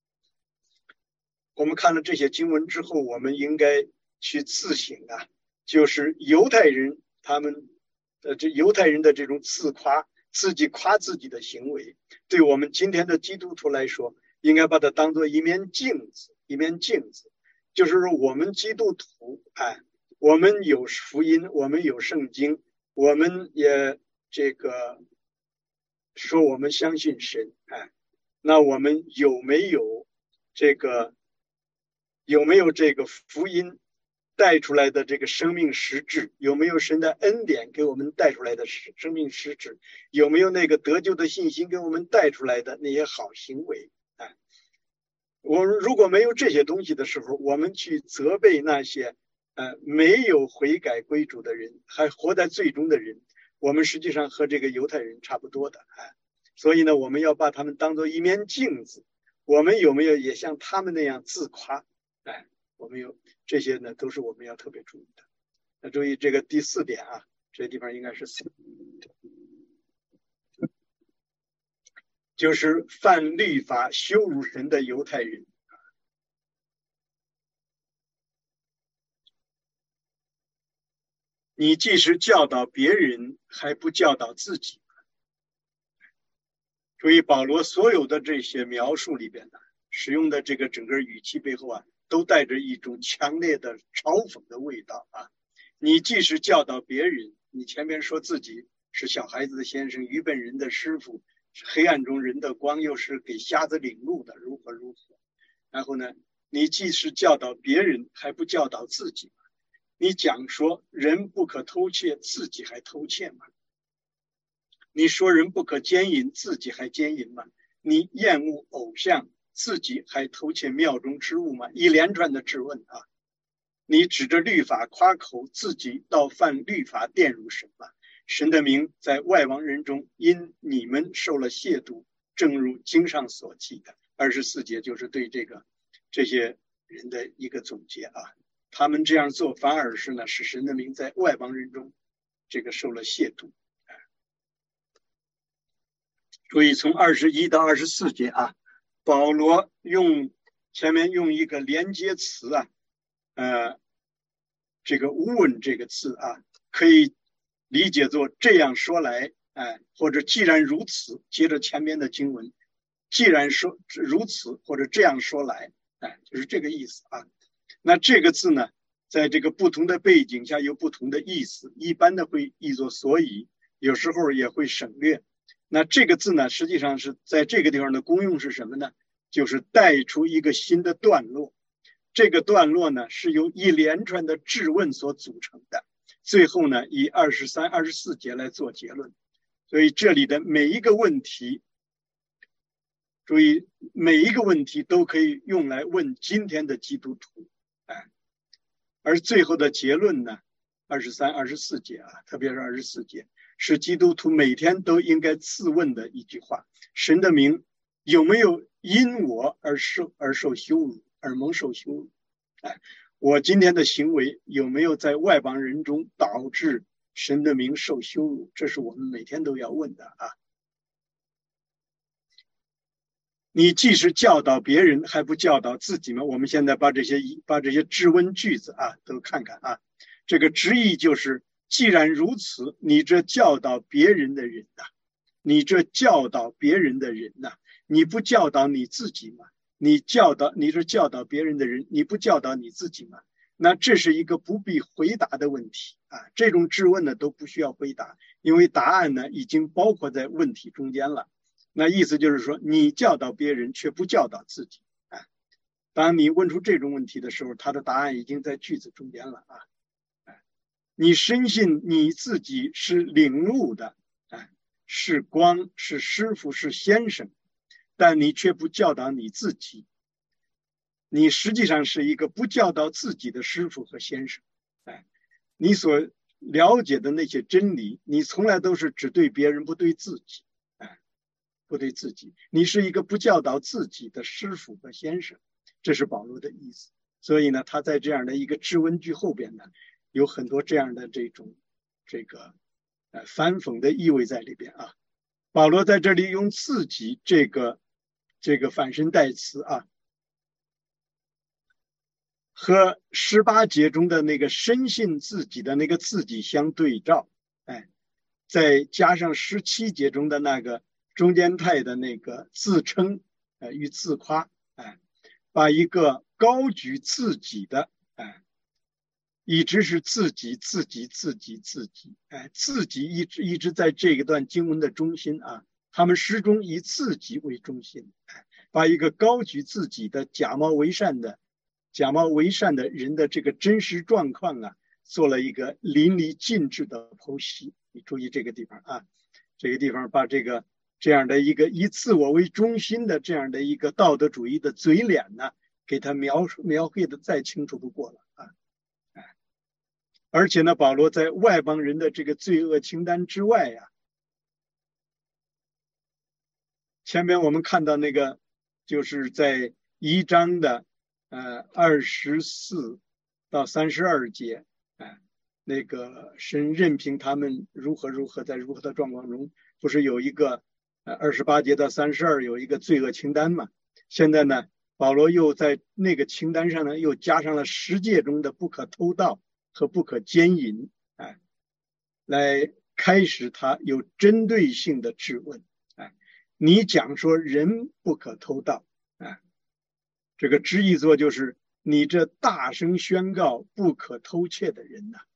我们应该去自省啊，就是犹太人他们犹太人的这种自夸自己的行为，对我们今天的基督徒来说，应该把它当作一面镜子，就是说我们基督徒，我们有福音，我们有圣经，我们也这个说我们相信神，那我们有没有这个福音带出来的这个生命实质？有没有神的恩典给我们带出来的生命实质？有没有那个得救的信心给我们带出来的那些好行为？我们如果没有这些东西的时候，我们去责备那些没有悔改归主的人，还活在罪中的人，我们实际上和这个犹太人差不多的。所以呢，我们要把他们当作一面镜子，我们有没有也像他们那样自夸？我们有这些呢，都是我们要特别注意的。那注意这个第4点啊，这个地方应该是就是犯律法羞辱神的犹太人。你即使教导别人，还不教导自己。所以保罗所有的这些描述里边呢，使用的这个整个语气背后啊，都带着一种强烈的嘲讽的味道啊。你即使教导别人，你前面说自己是小孩子的先生，愚笨人的师傅，是黑暗中人的光，又是给瞎子领路的，如何。然后呢，你即使教导别人，还不教导自己。你讲说人不可偷窃，自己还偷窃吗？你说人不可奸淫，自己还奸淫吗？你厌恶偶像，自己还偷窃庙中之物吗？一连串的质问啊！你指着律法夸口，自己倒犯律法玷辱神吗？神的名在外邦人中因你们受了亵渎，正如经上所记的。 24节就是对这些人的一个总结啊。他们这样做反而是呢，使神的名在外邦人中受了亵渎。所以从21到24节啊，保罗前面用一个连接词啊，这个问这个字啊，可以理解作这样说来，或者既然如此，接着前面的经文，既然说如此，或者这样说来，就是这个意思啊。那这个字呢，在这个不同的背景下有不同的意思，一般的会译作所以，有时候也会省略。那这个字呢，实际上是在这个地方的功用是什么呢？就是带出一个新的段落。这个段落呢，是由一连串的质问所组成的，最后呢，以23、24节来做结论。所以这里的每一个问题，注意每一个问题都可以用来问今天的基督徒，而最后的结论呢，23、24节啊，特别是24节，是基督徒每天都应该自问的一句话：神的名有没有因我而受羞辱，而蒙受羞辱？我今天的行为有没有在外邦人中导致神的名受羞辱？这是我们每天都要问的啊。你既是教导别人，还不教导自己吗？我们现在把这些质问句子啊都看看啊。这个直译就是：既然如此，你这教导别人的人呐，你这教导别人的人呐，你不教导你自己吗？你这教导别人的人，你不教导你自己吗？那这是一个不必回答的问题啊。这种质问呢都不需要回答，因为答案呢已经包括在问题中间了。那意思就是说，你教导别人却不教导自己啊。当你问出这种问题的时候，他的答案已经在句子中间了啊。你深信你自己是领路的，是光，是师傅，是先生，但你却不教导你自己。你实际上是一个不教导自己的师傅和先生。你所了解的那些真理，你从来都是只对别人，不对自己。不对自己，你是一个不教导自己的师傅和先生，这是保罗的意思。所以呢，他在这样的一个质问句后边呢，有很多这样的反讽的意味在里边啊。保罗在这里用自己这个反身代词啊，和18节中的那个深信自己的那个自己相对照，再加上17节中的那个中间态的那个自称与自夸，把一个高举自己的，一直是自己一直在这一段经文的中心啊。他们始终以自己为中心，把一个高举自己的假冒为善的人的这个真实状况啊，做了一个淋漓尽致的剖析。你注意这个地方啊，这个地方把这样的一个以自我为中心的这样的一个道德主义的嘴脸呢，给他描绘的再清楚不过了啊。而且呢，保罗在外邦人的这个罪恶清单之外啊，前面我们看到那个就是在1章的24到32节，那个神任凭他们如何在如何的状况中，不是有一个28节到32有一个罪恶清单嘛？现在呢，保罗又在那个清单上呢，又加上了10诫中的不可偷盗和不可奸淫，来开始他有针对性的质问。你讲说人不可偷盗，这个直译作就是你这大声宣告不可偷窃的人呐，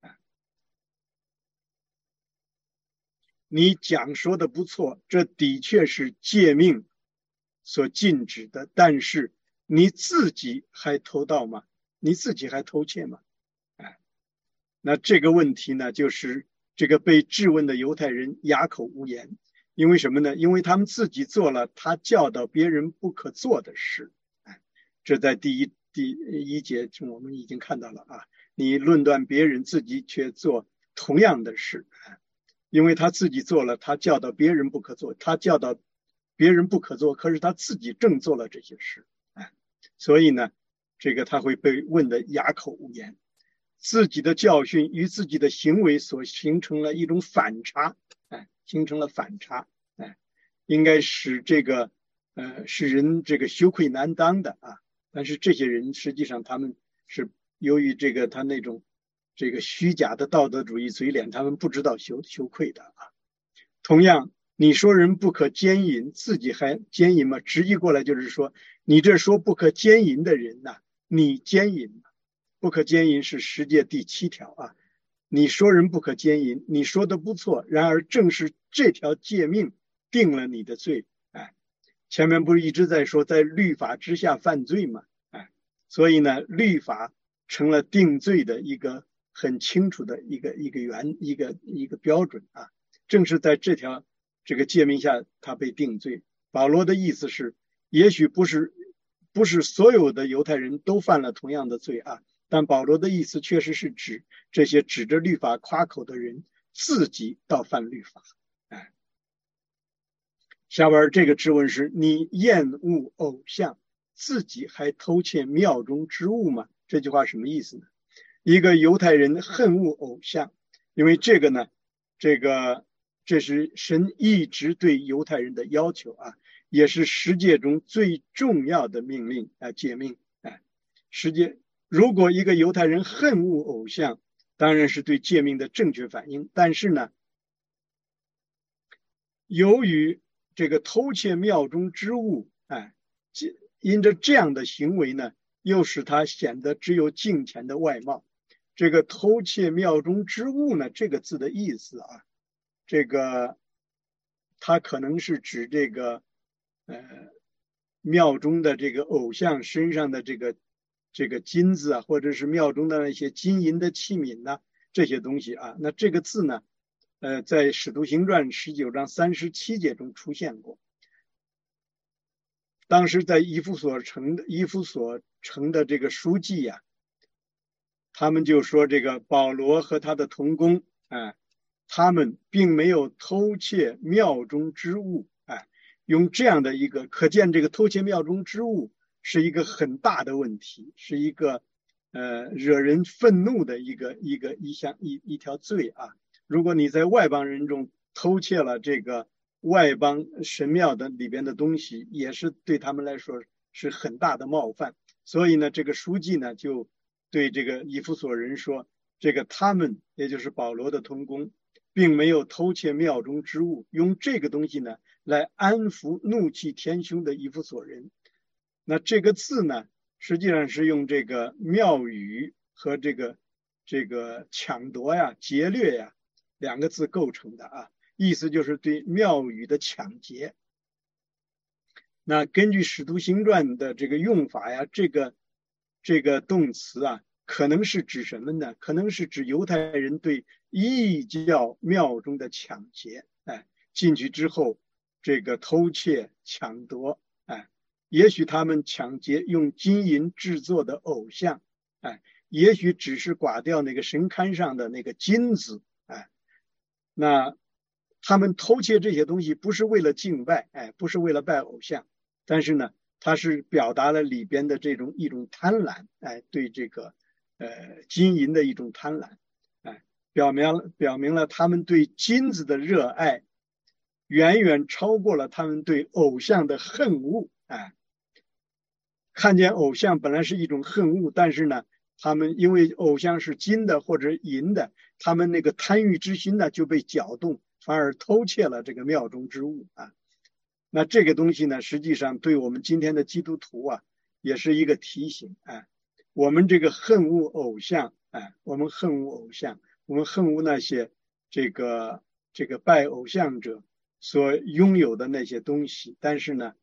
你讲说的不错，这的确是诫命所禁止的，但是你自己还偷盗吗？你自己还偷窃吗？那这个问题呢，就是这个被质问的犹太人哑口无言。因为什么呢？因为他们自己做了他教导别人不可做的事。这在第一节中我们已经看到了啊，你论断别人，自己却做同样的事。因为他自己做了他教导别人不可做，他教导别人不可做，可是他自己正做了这些事，所以呢，这个他会被问得哑口无言，自己的教训与自己的行为所形成了一种反差，形成了反差，应该使这个使人这个羞愧难当的啊。但是这些人实际上他们是由于这个他那种这个虚假的道德主义嘴脸，他们不知道羞愧的啊。同样，你说人不可奸淫，自己还奸淫吗？直译过来就是说，你这说不可奸淫的人呐，你奸淫吗？不可奸淫是十诫第7条啊。你说人不可奸淫，你说的不错，然而正是这条诫命定了你的罪。前面不是一直在说在律法之下犯罪吗？所以呢，律法成了定罪的一个很清楚的一个标准啊。正是在这个诫命下，他被定罪。保罗的意思是，也许不是所有的犹太人都犯了同样的罪啊，但保罗的意思确实是指这些指着律法夸口的人自己倒犯律法。下边这个质问是：你厌恶偶像，自己还偷窃庙中之物吗？这句话什么意思呢？一个犹太人恨恶偶像，因为这个呢，这是神一直对犹太人的要求啊，也是十诫中最重要的命令啊，诫命。如果一个犹太人恨恶偶像，当然是对诫命的正确反应，但是呢，由于这个偷窃庙中之物，因着这样的行为呢，又使他显得只有敬虔的外貌。这个偷窃庙中之物呢，这个字的意思啊，这个它可能是指这个庙中的这个偶像身上的这个金子啊，或者是庙中的那些金银的器皿呢，这些东西啊。那这个字呢，在使徒行传19章37节中出现过。当时在以弗所城的这个书记呀，他们就说这个保罗和他的同工，他们并没有偷窃庙中之物，用这样的一个，可见这个偷窃庙中之物是一个很大的问题，是一个惹人愤怒的一条罪啊。如果你在外邦人中偷窃了这个外邦神庙的里边的东西，也是对他们来说是很大的冒犯。所以呢，这个书记呢就对这个以弗所人说，这个他们也就是保罗的同工，并没有偷窃庙中之物，用这个东西呢来安抚怒气填胸的以弗所人。那这个字呢，实际上是用这个庙宇和这个抢夺呀、劫掠呀2个字构成的啊，意思就是对庙宇的抢劫。那根据使徒行传的这个用法呀，这个动词啊，可能是指什么呢？可能是指犹太人对异教庙中的抢劫，进去之后这个偷窃抢夺，也许他们抢劫用金银制作的偶像，也许只是刮掉那个神龛上的那个金子，那他们偷窃这些东西不是为了敬拜，不是为了拜偶像，但是呢，它是表达了里边的一种贪婪，对这个金银的一种贪婪，表明了他们对金子的热爱远远超过了他们对偶像的恨恶，看见偶像本来是一种恨恶，但是呢，他们因为偶像是金的或者银的，他们那个贪欲之心呢就被搅动，反而偷窃了这个庙中之物啊。那这个东西呢，实际上对我们今天的基督徒啊，也是一个提醒，我们这个恨恶偶像，我们恨恶偶像，我们恨恶那些这个拜偶像者所拥有的那些东西。但是呢，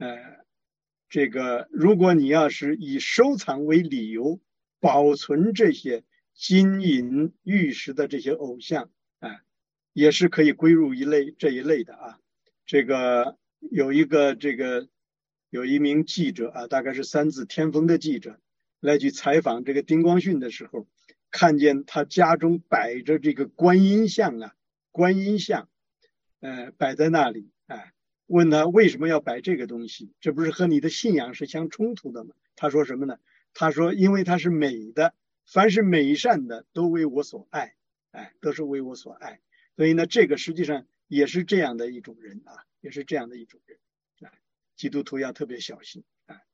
如果你要是以收藏为理由保存这些金银玉石的这些偶像，也是可以归入这一类的啊。有一名记者啊，大概是三字天风的记者，来去采访这个丁光训的时候，看见他家中摆着这个观音像，摆在那里， 问他为什么要摆这个东西？这不是和你的信仰是相冲突的吗？他说什么呢？他说因为它是美的，凡是美善的都为我所爱，都是为我所爱。所以呢，这个实际上也是这样的一种人啊，也是这样的一种人。基督徒要特别小心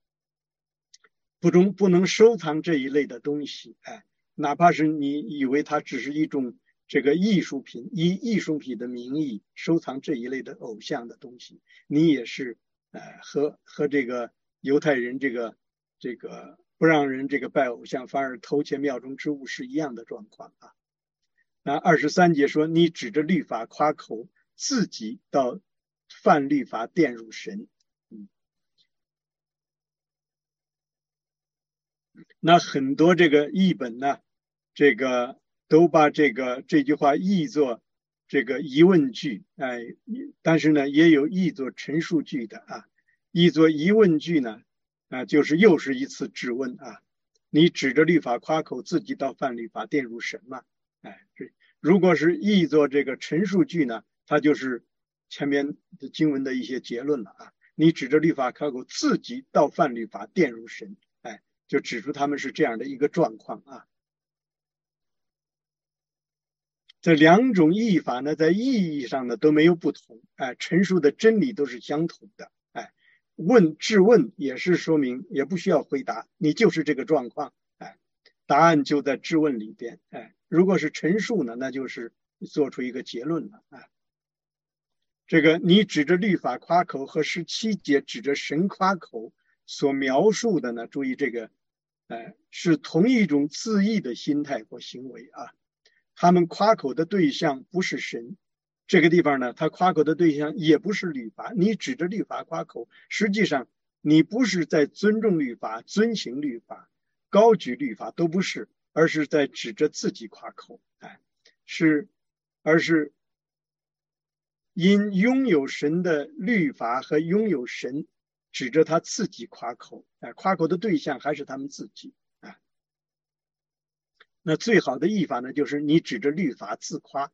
不能收藏这一类的东西，哪怕是你以为它只是一种这个艺术品，以艺术品的名义收藏这一类的偶像的东西，你也是和这个犹太人这个不让人这个拜偶像，反而偷窃庙中之物是一样的状况啊。那23节说，你指着律法夸口，自己到犯律法玷辱神。那很多这个译本呢，这个都把这句话译作这个疑问句，但是呢也有译作陈述句的啊。译作疑问句呢，就是又是一次质问啊，你指着律法夸口，自己到犯律法玷辱神嘛？如果是译作这个陈述句呢，它就是前面的经文的一些结论了啊，你指着律法夸口，自己到犯律法玷辱神。就指出他们是这样的一个状况啊。这两种译法呢，在意义上呢都没有不同，陈述的真理都是相同的，质问也是说明也不需要回答，你就是这个状况，答案就在质问里边，如果是陈述呢，那就是做出一个结论了，这个你指着律法夸口和17节指着神夸口所描述的呢，注意这个是同一种自义的心态或行为啊。他们夸口的对象不是神，这个地方呢，他夸口的对象也不是律法。你指着律法夸口，实际上你不是在尊重律法、遵行律法、高举律法，都不是，而是在指着自己夸口，而是因拥有神的律法和拥有神，指着他自己夸口，夸口的对象还是他们自己。那最好的译法呢，就是你指着律法自夸。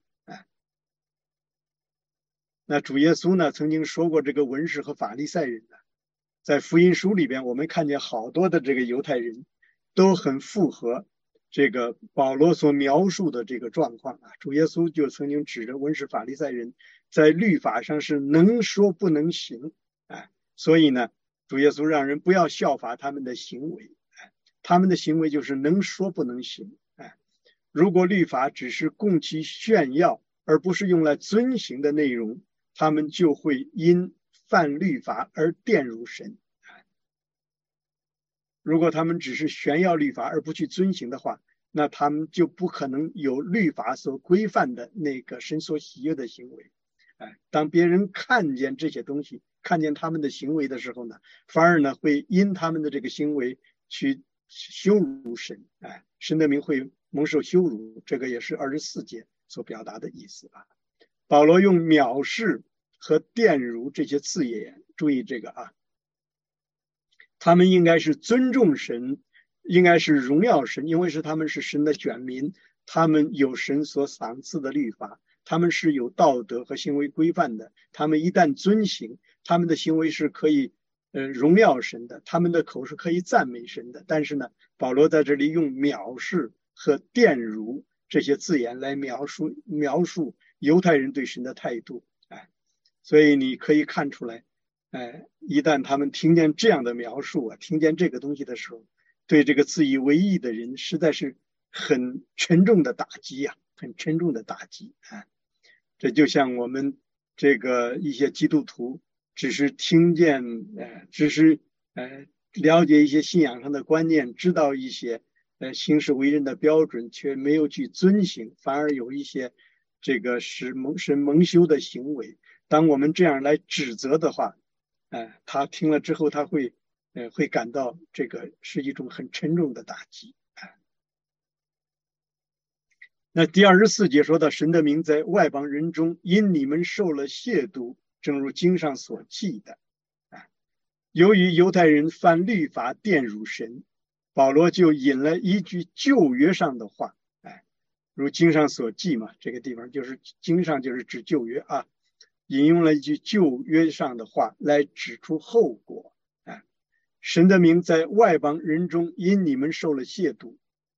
那主耶稣呢，曾经说过，这个文士和法利赛人呢，在福音书里边，我们看见好多的这个犹太人都很符合这个保罗所描述的这个状况啊。主耶稣就曾经指着文士法利赛人在律法上是能说不能行，所以呢，主耶稣让人不要效法他们的行为，他们的行为就是能说不能行。如果律法只是供其炫耀，而不是用来遵行的内容，他们就会因犯律法而玷辱神。如果他们只是炫耀律法而不去遵行的话，那他们就不可能有律法所规范的那个神所喜悦的行为。当别人看见这些东西，看见他们的行为的时候呢，反而呢会因他们的这个行为去羞辱神，神的名会蒙受羞辱，这个也是24节所表达的意思啊。保罗用藐视和玷辱这些字眼，注意这个啊，他们应该是尊重神，应该是荣耀神，因为他们是神的选民，他们有神所赏赐的律法，他们是有道德和行为规范的，他们一旦遵行，他们的行为是可以荣耀神的，他们的口是可以赞美神的。但是呢，保罗在这里用藐视和玷辱这些字眼来描述犹太人对神的态度，所以你可以看出来，一旦他们听见这样的描述啊，听见这个东西的时候，对这个自以为义的人实在是很沉重的打击啊，很沉重的打击啊。这就像我们这个一些基督徒只是听见了解一些信仰上的观念，知道一些行事为人的标准，却没有去遵行，反而有一些这个使神蒙羞的行为。当我们这样来指责的话，他听了之后，他会感到这个是一种很沉重的打击。那第24节说到，神的名在外邦人中因你们受了亵渎，正如经上所记的。由于犹太人犯律法玷辱神，保罗就引了一句旧约上的话，如经上所记嘛，这个地方就是经上就是指旧约啊。 引用了一句旧约上的话来指出后果。神的名在外邦人中因你们受了亵渎。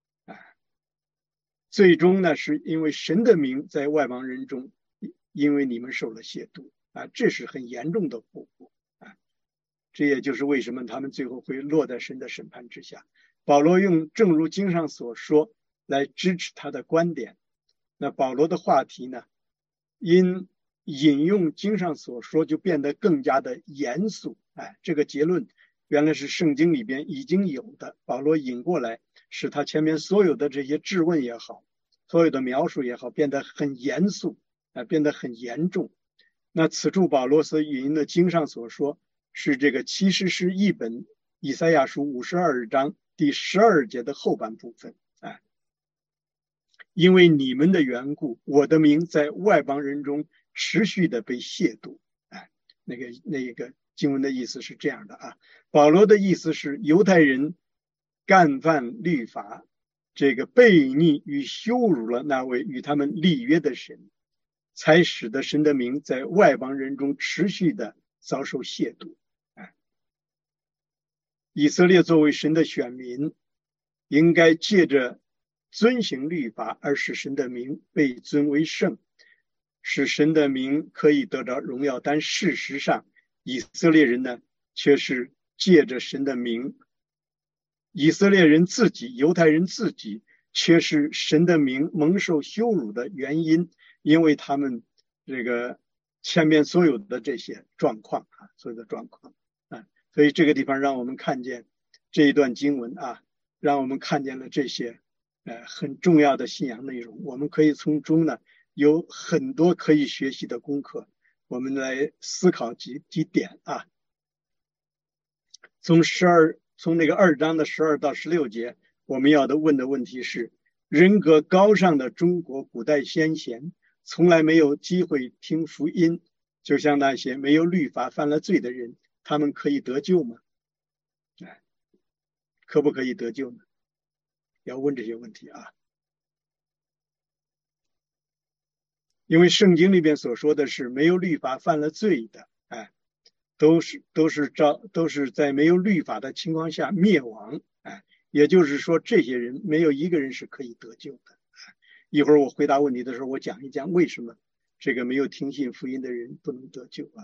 最终呢，是因为神的名在外邦人中因为你们受了亵渎。这是很严重的后果。这也就是为什么他们最后会落在神的审判之下。保罗用正如经上所说来支持他的观点。那保罗的话题呢，因引用经上所说就变得更加的严肃。这个结论原来是圣经里边已经有的，保罗引过来，使他前面所有的这些质问也好，所有的描述也好，变得很严肃，变得很严重。那此处保罗所引用的经上所说，是这个其实是一本以赛亚书52章第12节的后半部分。因为你们的缘故，我的名在外邦人中持续的被亵渎。那个经文的意思是这样的啊。保罗的意思是犹太人干犯律法，这个悖逆与羞辱了那位与他们立约的神，才使得神的名在外邦人中持续的遭受亵渎。以色列作为神的选民，应该借着遵行律法而使神的名被尊为圣，使神的名可以得到荣耀。但事实上以色列人呢，却是借着神的名，以色列人自己，犹太人自己，却是神的名蒙受羞辱的原因，因为他们这个前面所有的这些状况所有的状况所以这个地方让我们看见这一段经文让我们看见了这些很重要的信仰内容。我们可以从中呢有很多可以学习的功课，我们来思考几点从那个2章的12到16节，我们要问的问题是：人格高尚的中国古代先贤从来没有机会听福音，就像那些没有律法犯了罪的人，他们可以得救吗？可不可以得救呢？要问这些问题因为圣经里边所说的是没有律法犯了罪的都是在没有律法的情况下灭亡。也就是说这些人没有一个人是可以得救的。一会儿我回答问题的时候，我讲一讲为什么这个没有听信福音的人不能得救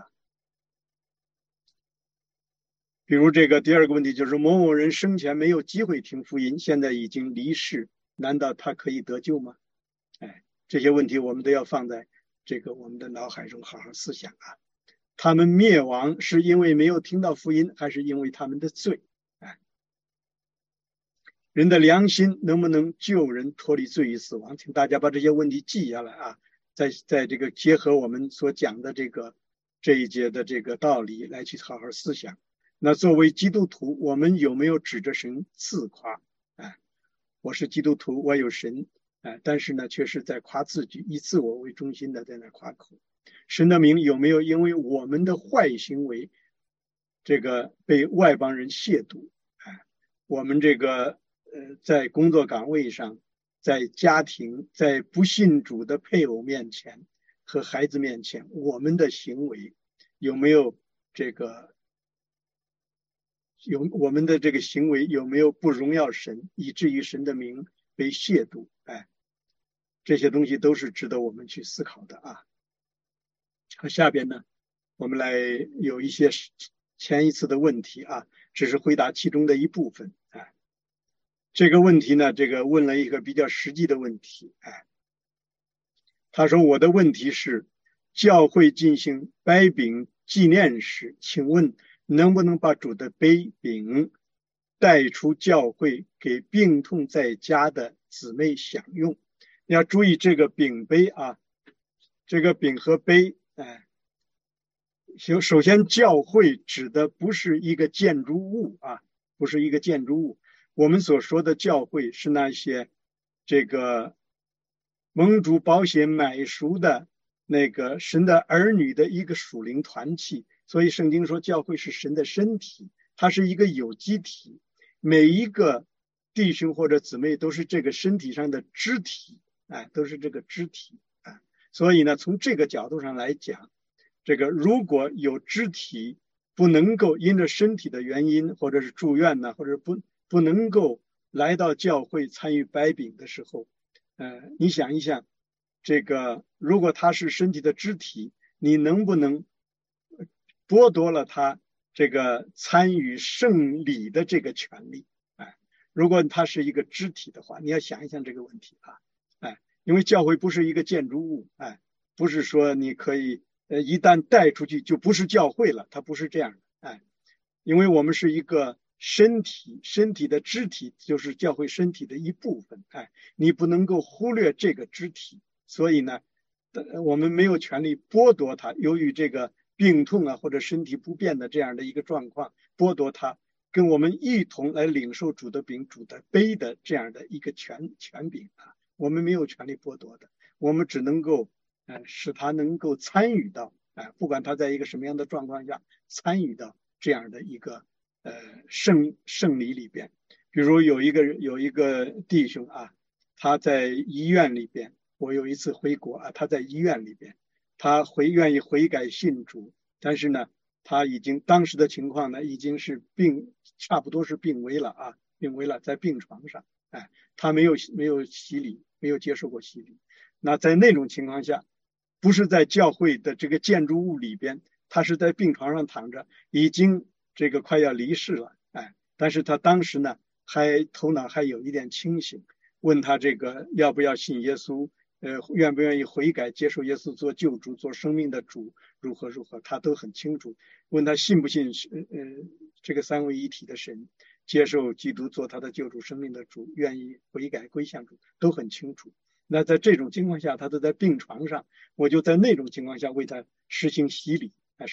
比如这个第二个问题就是某某人生前没有机会听福音，现在已经离世，难道他可以得救吗？这些问题我们都要放在这个我们的脑海中好好思想他们灭亡是因为没有听到福音，还是因为他们的罪？人的良心能不能救人脱离罪与死亡？请大家把这些问题记下来在这个结合我们所讲的这一节的这个道理来去好好思想。那作为基督徒，我们有没有指着神自夸？我是基督徒，我有神，但是呢，却是在夸自己，以自我为中心的在那夸口。神的名有没有因为我们的坏行为，这个被外邦人亵渎？我们这个在工作岗位上，在家庭，在不信主的配偶面前和孩子面前，我们的行为有没有我们的这个行为有没有不荣耀神，以至于神的名被亵渎？这些东西都是值得我们去思考的和下边呢，我们来有一些前一次的问题只是回答其中的一部分这个问题呢，这个问了一个比较实际的问题他说我的问题是，教会进行掰饼纪念时，请问能不能把主的杯饼带出教会，给病痛在家的姊妹享用？你要注意这个饼杯这个饼和杯首先教会指的不是一个建筑物不是一个建筑物。我们所说的教会是那些这个蒙主保险买赎的那个神的儿女的一个属灵团契。所以圣经说教会是神的身体，它是一个有机体，每一个弟兄或者姊妹都是这个身体上的肢体都是这个肢体所以呢，从这个角度上来讲， 这个如果有肢体不能够因着身体的原因，或者是住院呢，或者不能够来到教会参与掰饼的时候，你想一想，这个如果他是身体的肢体，你能不能剥夺了他这个参与圣礼的这个权利？如果他是一个肢体的话，你要想一想这个问题啊，因为教会不是一个建筑物，不是说你可以一旦带出去就不是教会了，它不是这样的，因为我们是一个身体的肢体就是教会身体的一部分，你不能够忽略这个肢体，所以呢，我们没有权利剥夺它，由于这个病痛啊或者身体不便的这样的一个状况，剥夺它跟我们一同来领受主的饼、主的杯的这样的一个权柄啊，我们没有权利剥夺的，我们只能够使他能够参与到不管他在一个什么样的状况下参与到这样的一个圣礼里边。比如有一个弟兄啊，他在医院里边，我有一次回国他在医院里边，他愿意悔改信主，但是呢他当时的情况呢已经是差不多是病危了，在病床上，他没有洗礼，没有接受过洗礼。那在那种情况下，不是在教会的这个建筑物里边，他是在病床上躺着，已经这个快要离世了，但是他当时呢头脑还有一点清醒，问他这个要不要信耶稣，愿不愿意悔改接受耶稣做救主做生命的主，如何他都很清楚，问他信不信这个三位一体的神，接受基督做他的救主生命的主，愿意悔改归向主，都很清楚。那在这种情况下，他都在病床上，我就在那种情况下为他实行洗礼，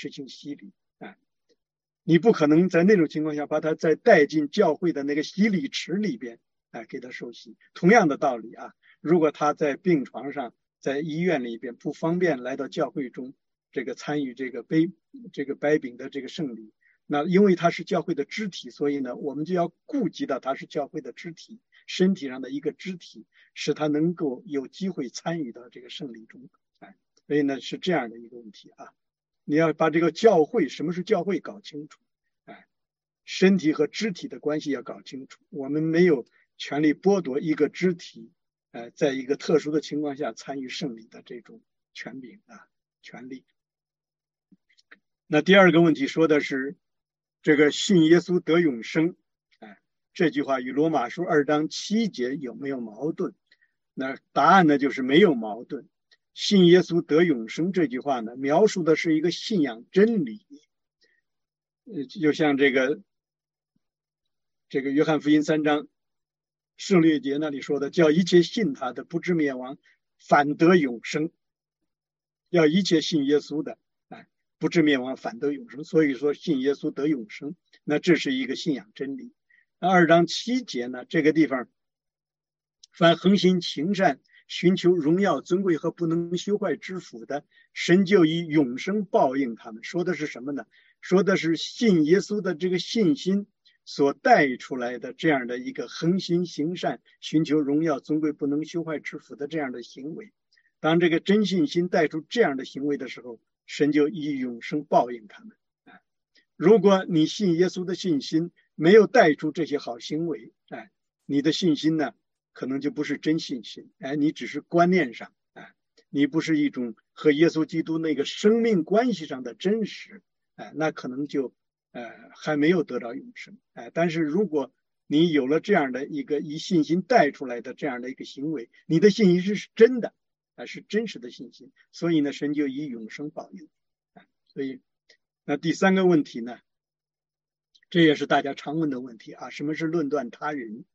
你不可能在那种情况下把他再带进教会的那个洗礼池里边，给他受洗。同样的道理如果他在病床上，在医院里边不方便来到教会中，这个参与这个掰饼的这个圣礼，那因为他是教会的肢体，所以呢，我们就要顾及到他是教会的肢体，身体上的一个肢体，使他能够有机会参与到这个圣礼中，所以呢是这样的一个问题你要把这个什么是教会搞清楚，身体和肢体的关系要搞清楚，我们没有权利剥夺一个肢体在一个特殊的情况下参与圣礼的这种权利。那第二个问题说的是这个信耶稣得永生，这句话与罗马书2章7节有没有矛盾？那答案呢就是没有矛盾。信耶稣得永生这句话呢，描述的是一个信仰真理，就像这个约翰福音3章圣略节那里说的，叫一切信他的不至灭亡，反得永生。要一切信耶稣的不至灭亡，反得永生。所以说信耶稣得永生，那这是一个信仰真理。那2章7节呢，这个地方凡恒心行善，寻求荣耀尊贵和不能修坏之福的，神就以永生报应他们。说的是什么呢？说的是信耶稣的这个信心所带出来的这样的一个恒心行善，寻求荣耀尊贵不能修坏之福的这样的行为。当这个真信心带出这样的行为的时候，神就以永生报应他们。如果你信耶稣的信心没有带出这些好行为，你的信心呢可能就不是真信心，你只是观念上，你不是一种和耶稣基督那个生命关系上的真实，那可能就还没有得到永生。但是如果你有了这样的一个以信心带出来的这样的一个行为，你的信心是真的，是真实的信心，所以呢，神就以永生保佑。所以那第三个问题呢，这也是大家常问的问题什么是论断他人？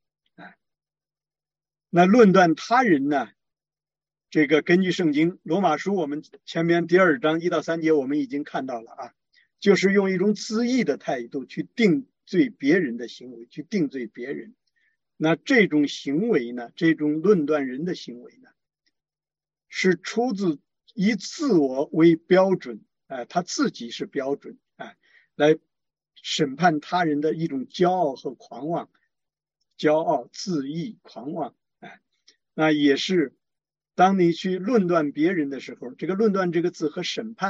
那论断他人呢，这个根据圣经罗马书我们前面第2章1到3节我们已经看到了就是用一种自义的态度去定罪别人的行为，去定罪别人。那这种行为呢，这种论断人的行为呢，是出自以自我为标准，他自己是标准，来审判他人的一种骄傲和狂妄，骄傲、自义、狂妄，那也是当你去论断别人的时候，这个论断这个字和审判呢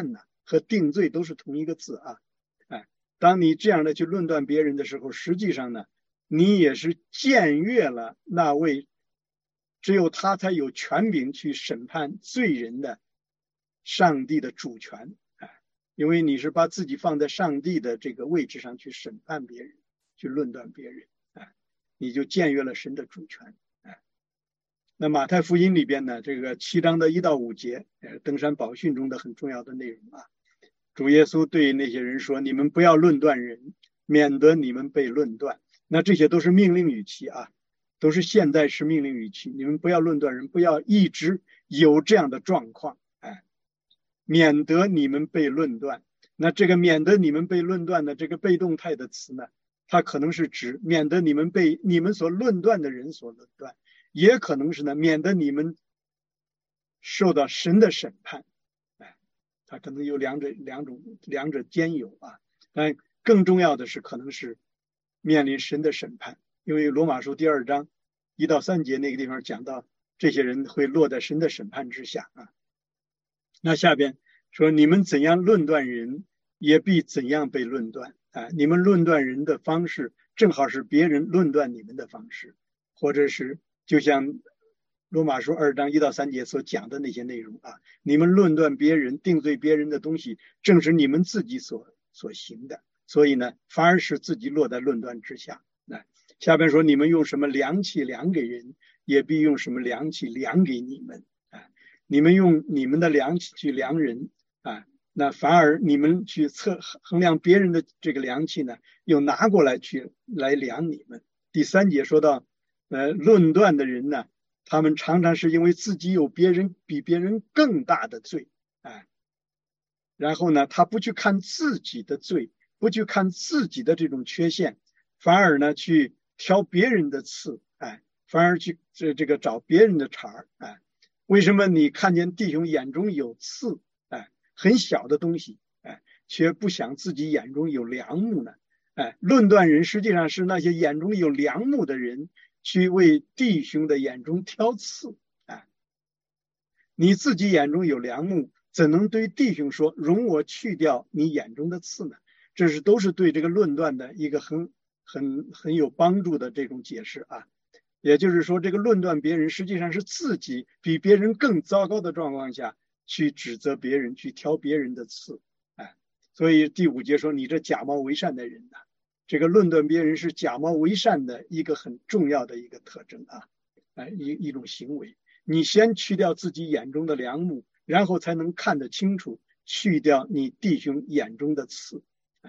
和定罪都是同一个字啊。当你这样的去论断别人的时候，实际上呢，你也是僭越了那位只有他才有权柄去审判罪人的上帝的主权。因为你是把自己放在上帝的这个位置上去审判别人，去论断别人，你就僭越了神的主权。那马太福音里边呢，这个7章的1到5节，登山宝训中的很重要的内容啊。主耶稣对那些人说：“你们不要论断人，免得你们被论断。”那这些都是命令语气啊，都是现在式命令语气。你们不要论断人，不要一直有这样的状况，免得你们被论断。那这个免得你们被论断的这个被动态的词呢，它可能是指免得你们被你们所论断的人所论断，也可能是呢免得你们受到神的审判。它可能有两者兼有啊。但更重要的是可能是面临神的审判，因为罗马书第2章1到3节那个地方讲到这些人会落在神的审判之下啊。那下边说你们怎样论断人，也必怎样被论断。你们论断人的方式正好是别人论断你们的方式，或者是就像罗马书2章1到3节所讲的那些内容啊，你们论断别人、定罪别人的东西，正是你们自己所行的，所以呢，反而是自己落在论断之下。下边说你们用什么量器量给人，也必用什么量器量给你们。你们用你们的量器去量人那反而你们去衡量别人的这个量器呢，又拿过来来量你们。第3节说到论断的人呢，他们常常是因为自己有比别人更大的罪，然后呢，他不去看自己的罪，不去看自己的这种缺陷，反而呢去挑别人的刺，反而去这个找别人的茬。为什么你看见弟兄眼中有刺，很小的东西，却不想自己眼中有梁木呢？论断人实际上是那些眼中有梁木的人去为弟兄的眼中挑刺。你自己眼中有梁木，怎能对弟兄说容我去掉你眼中的刺呢？这都是对这个论断的一个很有帮助的这种解释啊。也就是说，这个论断别人实际上是自己比别人更糟糕的状况下去指责别人，去挑别人的刺。所以第5节说你这假冒为善的人呢，这个论断别人是假冒为善的一个很重要的一个特征啊，一种行为。你先去掉自己眼中的梁木，然后才能看得清楚，去掉你弟兄眼中的刺。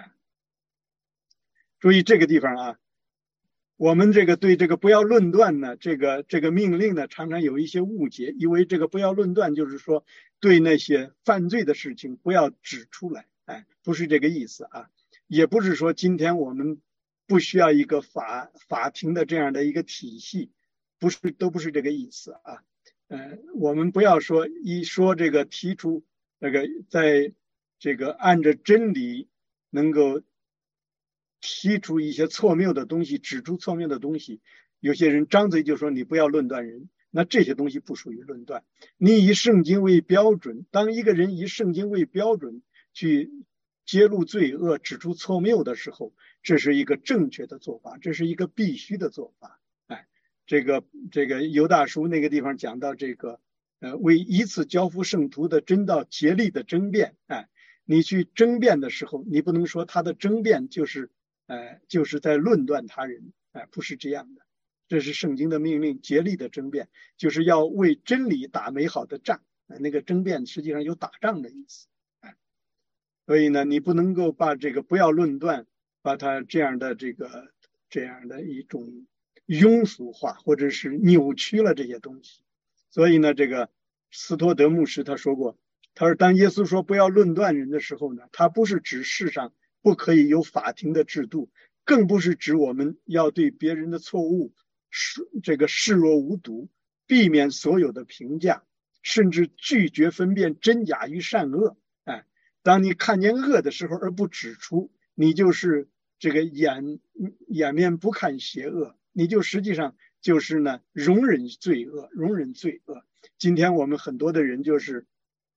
注意这个地方啊，我们这个对这个不要论断呢，这个命令呢，常常有一些误解，以为这个不要论断就是说对那些犯罪的事情不要指出来，不是这个意思啊，也不是说今天我们不需要一个法庭的这样的一个体系，都不是这个意思啊。我们不要说一说这个提出那个在这个按着真理能够提出一些错谬的东西，指出错谬的东西，有些人张嘴就说你不要论断人，那这些东西不属于论断。你以圣经为标准，当一个人以圣经为标准去揭露罪恶、指出错谬的时候，这是一个正确的做法，这是一个必须的做法。这个犹大书那个地方讲到这个为一次交付圣徒的真道竭力的争辩。你去争辩的时候，你不能说他的争辩就是在论断他人，不是这样的。这是圣经的命令，竭力的争辩，就是要为真理打美好的仗。那个争辩实际上有打仗的意思。所以呢，你不能够把这个不要论断，把它这样的一种庸俗化，或者是扭曲了这些东西。所以呢，这个斯托德牧师他说过，他说当耶稣说不要论断人的时候呢，他不是指世上不可以有法庭的制度，更不是指我们要对别人的错误视若无睹，避免所有的评价，甚至拒绝分辨真假与善恶。当你看见恶的时候而不指出，你就是这个掩面不看邪恶，你就实际上就是呢容忍罪恶。今天我们很多的人就是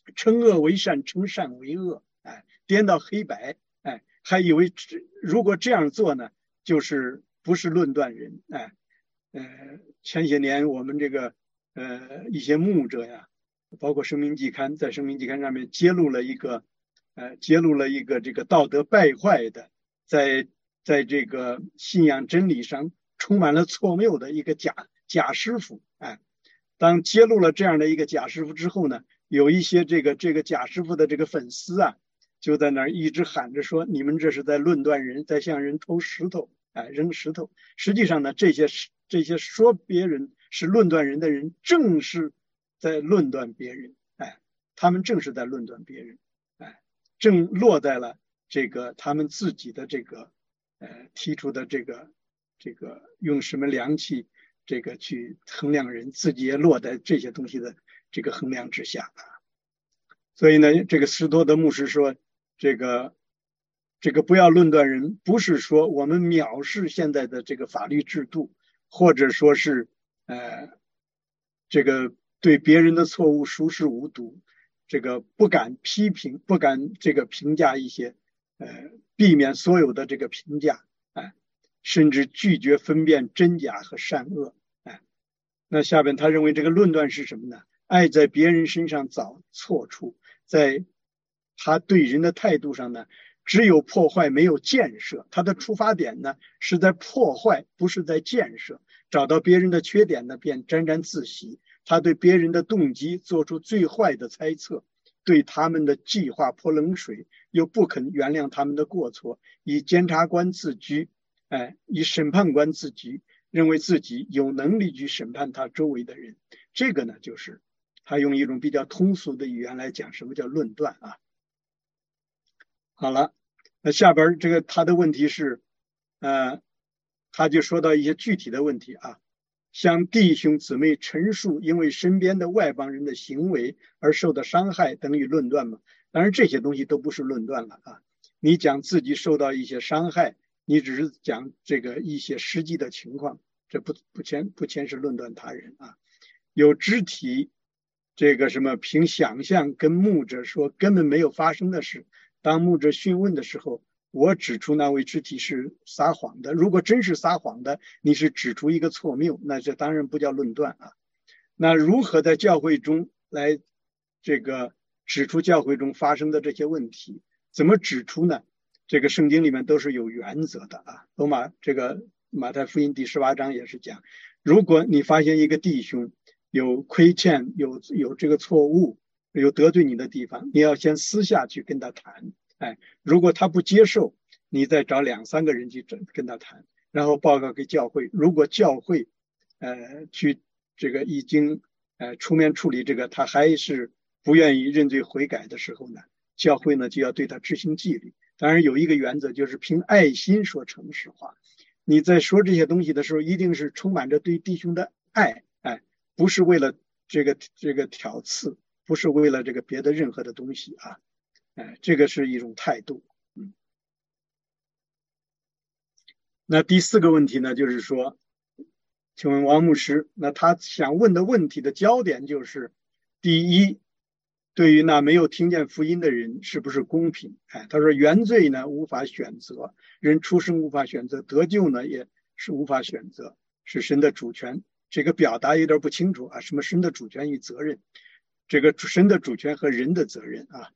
称恶为善，称善为恶，颠倒黑白，还以为如果这样做呢，就是不是论断人，前些年我们这个一些牧者呀，包括《生命季刊》在《生命季刊》上面揭露了一个这个道德败坏的，在这个信仰真理上充满了错谬的一个假师傅，当揭露了这样的一个假师傅之后呢，有一些这个假师傅的这个粉丝啊，就在那儿一直喊着说，你们这是在论断人，在向人投石头，扔石头。实际上呢，这些说别人是论断人的人，正是在论断别人，他们正是在论断别人，正落在了这个他们自己的这个提出的这个用什么量器这个去衡量人，自己也落在这些东西的这个衡量之下。所以呢，这个斯多德牧师说，这个不要论断人，不是说我们藐视现在的这个法律制度，或者说是这个对别人的错误熟视无睹，这个不敢批评，不敢这个评价一些，避免所有的这个评价，甚至拒绝分辨真假和善恶。那下边他认为这个论断是什么呢？爱在别人身上找错处，在他对人的态度上呢，只有破坏没有建设。他的出发点呢是在破坏，不是在建设。找到别人的缺点呢，便沾沾自喜。他对别人的动机做出最坏的猜测，对他们的计划泼冷水，又不肯原谅他们的过错，以监察官自居，以审判官自居，认为自己有能力去审判他周围的人。这个呢，就是他用一种比较通俗的语言来讲什么叫论断啊。好了，那下边这个他的问题是，他就说到一些具体的问题啊，向弟兄姊妹陈述因为身边的外邦人的行为而受到伤害，等于论断吗？当然这些东西都不是论断了啊。你讲自己受到一些伤害，你只是讲这个一些实际的情况，这不牵是论断他人啊。有肢体这个什么凭想象跟牧者说根本没有发生的事，当牧者询问的时候，我指出那位肢体是撒谎的。如果真是撒谎的，你是指出一个错谬，那这当然不叫论断啊。那如何在教会中来这个指出教会中发生的这些问题？怎么指出呢？这个圣经里面都是有原则的啊。马太福音第18章也是讲，如果你发现一个弟兄有亏欠，有这个错误，有得罪你的地方，你要先私下去跟他谈，如果他不接受，你再找2、3个人去跟他谈，然后报告给教会。如果教会去这个已经出面处理这个，他还是不愿意认罪悔改的时候呢，教会呢就要对他执行纪律。当然有一个原则，就是凭爱心说诚实话。你在说这些东西的时候，一定是充满着对弟兄的爱，不是为了这个挑刺，不是为了这个别的任何的东西啊，这个是一种态度。那第4个问题呢，就是说，请问王牧师，那他想问的问题的焦点就是，第一，对于那没有听见福音的人是不是公平？他说原罪呢无法选择，人出生无法选择，得救呢也是无法选择，是神的主权。这个表达有点不清楚啊，什么神的主权与责任？这个神的主权和人的责任啊。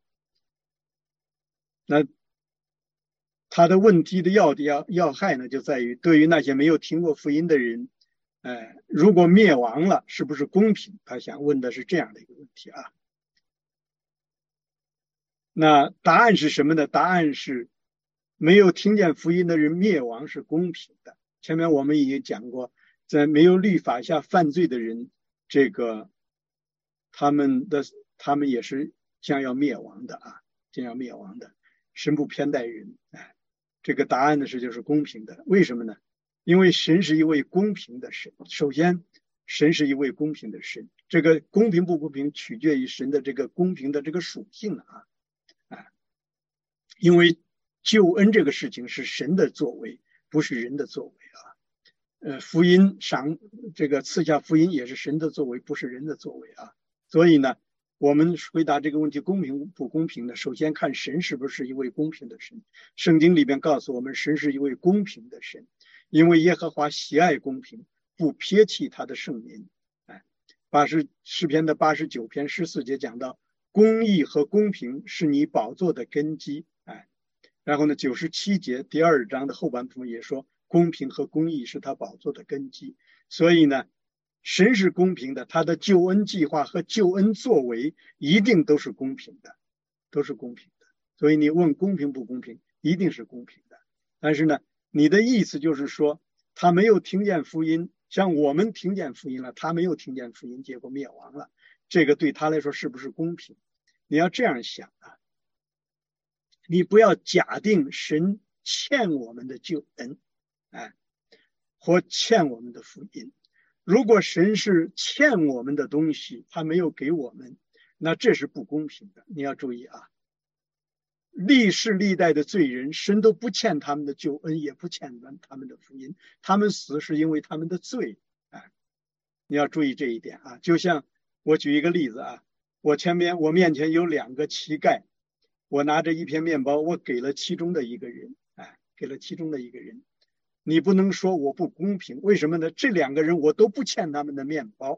那他的问题的要害呢，就在于对于那些没有听过福音的人，如果灭亡了，是不是公平？他想问的是这样的一个问题啊。那答案是什么呢？答案是没有听见福音的人灭亡是公平的。前面我们已经讲过，在没有律法下犯罪的人，这个他们也是将要灭亡的啊，将要灭亡的。神不偏待人，这个答案呢就是公平的。为什么呢？因为神是一位公平的神。首先，神是一位公平的神，这个公平不公平取决于神的这个公平的这个属性啊。因为救恩这个事情是神的作为，不是人的作为啊。福音上这个赐下福音也是神的作为，不是人的作为啊。所以呢， 我们回答这个问题公平不公平的，首先看神是不是一位公平的神。圣经里边告诉我们，神是一位公平的神，因为耶和华喜爱公平，不撇弃他的圣民。诗篇的89篇14节讲到，公义和公平是你宝座的根基。然后呢，97节第2章的后半部分也说，公平和公义是他宝座的根基。所以呢，神是公平的，他的救恩计划和救恩作为一定都是公平的，都是公平的。所以你问公平不公平，一定是公平的。但是呢，你的意思就是说，他没有听见福音，像我们听见福音了，他没有听见福音，结果灭亡了，这个对他来说是不是公平？你要这样想啊，你不要假定神欠我们的救恩，或欠我们的福音。如果神是欠我们的东西，他没有给我们，那这是不公平的。你要注意啊，历世历代的罪人，神都不欠他们的救恩，也不欠他们的福音，他们死是因为他们的罪。你要注意这一点啊。就像我举一个例子啊，我面前有2个乞丐，我拿着一片面包，我给了其中的一个人，你不能说我不公平，为什么呢？这2个人我都不欠他们的面包，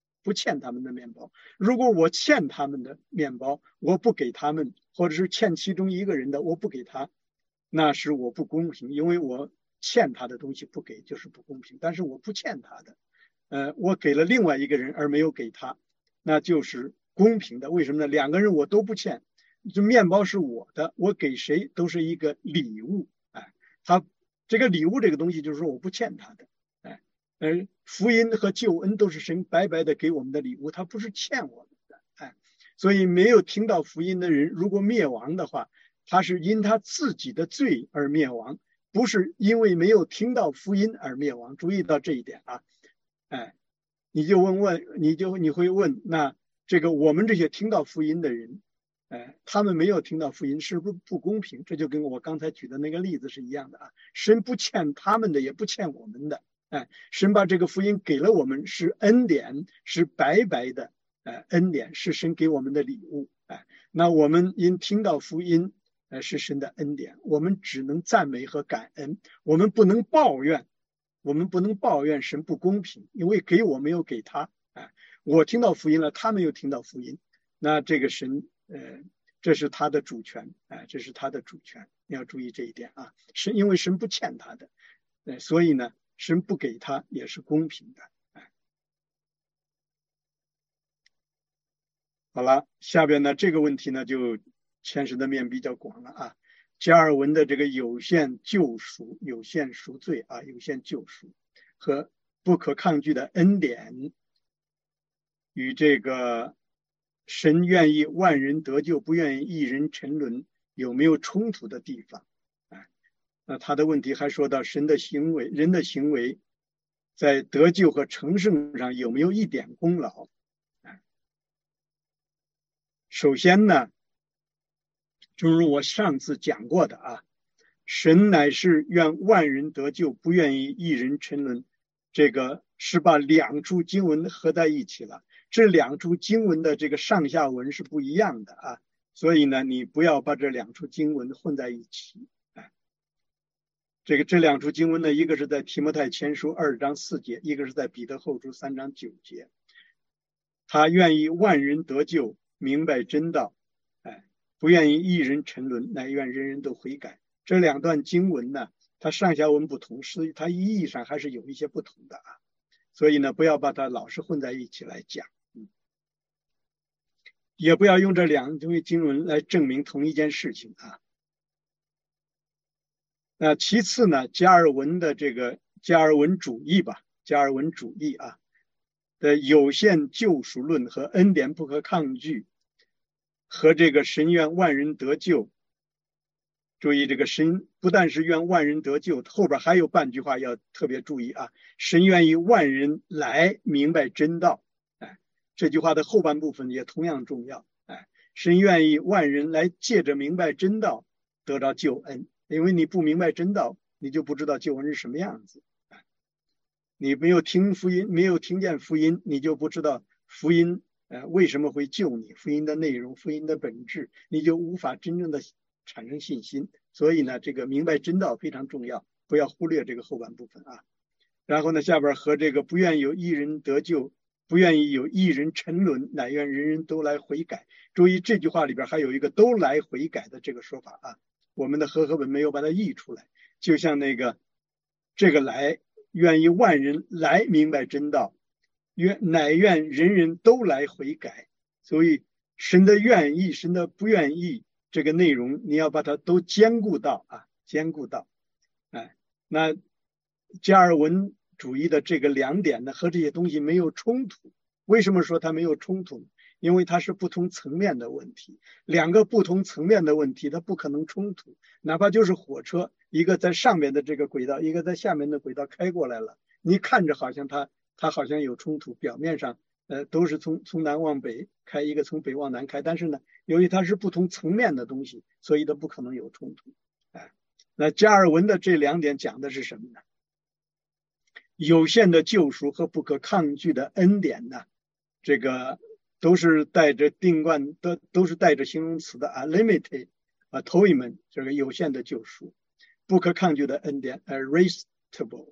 如果我欠他们的面包，我不给他们，或者是欠其中一个人的，我不给他，那是我不公平，因为我欠他的东西不给就是不公平。但是我不欠他的，我给了另外一个人而没有给他，那就是公平的。为什么呢？2个人我都不欠，这面包是我的，我给谁都是一个礼物。这个礼物这个东西就是说我不欠他的。福音和救恩都是神白白的给我们的礼物，他不是欠我们的。所以没有听到福音的人如果灭亡的话，他是因他自己的罪而灭亡，不是因为没有听到福音而灭亡。注意到这一点啊。你会问，那这个我们这些听到福音的人，他们没有听到福音，是不是不公平？这就跟我刚才举的那个例子是一样的啊。神不欠他们的，也不欠我们的。神把这个福音给了我们，是恩典，是白白的恩典，是神给我们的礼物。那我们因听到福音，是神的恩典，我们只能赞美和感恩，我们不能抱怨神不公平，因为给我没有给他。我听到福音了，他没有听到福音，那这个神这是他的主权，这是他的主权，你要注意这一点啊。因为神不欠他的，所以呢，神不给他也是公平的。好了，下边呢这个问题呢就牵涉的面比较广了啊。加尔文的这个有限救赎、有限赎罪啊、有限救赎和不可抗拒的恩典，与这个神愿意万人得救，不愿意一人沉沦，有没有冲突的地方？那他的问题还说到人的行为在得救和成圣上有没有一点功劳？首先呢，正如我上次讲过的啊，神乃是愿万人得救，不愿意一人沉沦，这个是把2处经文合在一起了。这2处经文的这个上下文是不一样的啊，所以呢，你不要把这2处经文混在一起。这2处经文呢，一个是在提摩太前书2章4节，一个是在彼得后书3章9节。他愿意万人得救，明白真道，不愿意一人沉沦，乃愿人人都悔改。这2段经文呢，它上下文不同，所以它意义上还是有一些不同的啊。所以呢，不要把它老是混在一起来讲，也不要用这2种经文来证明同一件事情啊。那其次呢，加尔文主义啊的有限救赎论和恩典不可抗拒，和这个神愿万人得救。注意，这个神不但是愿万人得救，后边还有半句话要特别注意啊，神愿意万人来明白真道。这句话的后半部分也同样重要。神愿意万人来借着明白真道得到救恩，因为你不明白真道，你就不知道救恩是什么样子。你没有听见福音，你就不知道福音为什么会救你？福音的内容，福音的本质，你就无法真正的产生信心。所以呢，这个明白真道非常重要，不要忽略这个后半部分啊。然后呢，下边和这个不愿有一人得救，不愿意有一人沉沦，乃愿人人都来悔改。注意这句话里边还有一个都来悔改的这个说法啊，我们的和合本没有把它译出来，就像那个这个来愿意万人来明白真道，乃愿人人都来悔改。所以神的愿意，神的不愿意，这个内容你要把它都兼顾到啊，兼顾到。那加尔文主义的这个两点呢，和这些东西没有冲突。为什么说它没有冲突？因为它是不同层面的问题，两个不同层面的问题它不可能冲突。哪怕就是火车，一个在上面的这个轨道，一个在下面的轨道开过来了，你看着好像它好像有冲突，表面上都是从南往北开，一个从北往南开，但是呢，由于它是不同层面的东西，所以它不可能有冲突。那加尔文的这两点讲的是什么呢？有限的救赎和不可抗拒的恩典呢，这个都是带着定冠的，都是带着形容词的啊 ，limited atonement 这个有限的救赎，不可抗拒的恩典 irresistible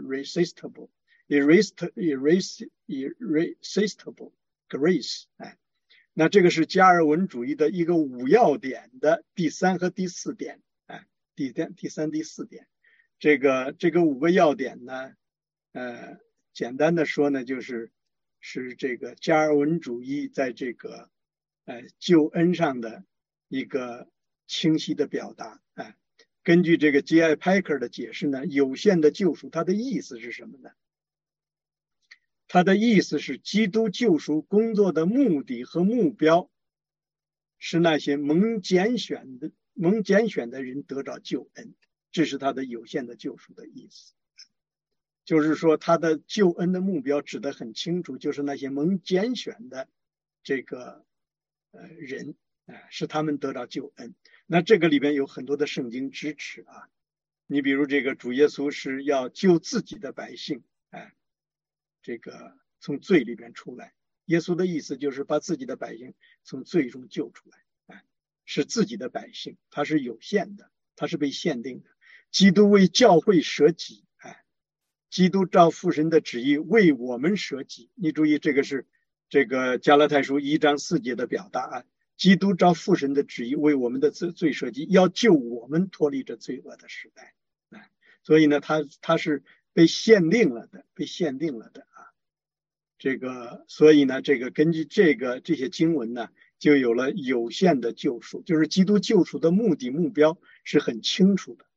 grace。那这个是加尔文主义的一个5要点的第3和第4点。第3、第4点，这个5个要点呢，简单的说呢，是这个加尔文主义在这个救恩上的一个清晰的表达。根据这个 J.I. Packer 的解释呢，有限的救赎它的意思是什么呢？它的意思是基督救赎工作的目的和目标是那些蒙拣选的人得着救恩，这是他的有限的救赎的意思。就是说他的救恩的目标指得很清楚，就是那些蒙拣选的这个人是他们得到救恩。那这个里边有很多的圣经支持啊，你比如这个主耶稣是要救自己的百姓，这个从罪里边出来，耶稣的意思就是把自己的百姓从罪中救出来。是自己的百姓，他是有限的，他是被限定的。基督为教会舍己，基督照父神的旨意为我们舍己。你注意，这个是这个加拉太书1章4节的表达啊。基督照父神的旨意为我们的罪舍己，要救我们脱离这罪恶的时代。所以呢，他是被限定了的啊。这个，所以呢，这个根据这些经文呢，就有了有限的救赎，就是基督救赎的目的目标是很清楚的。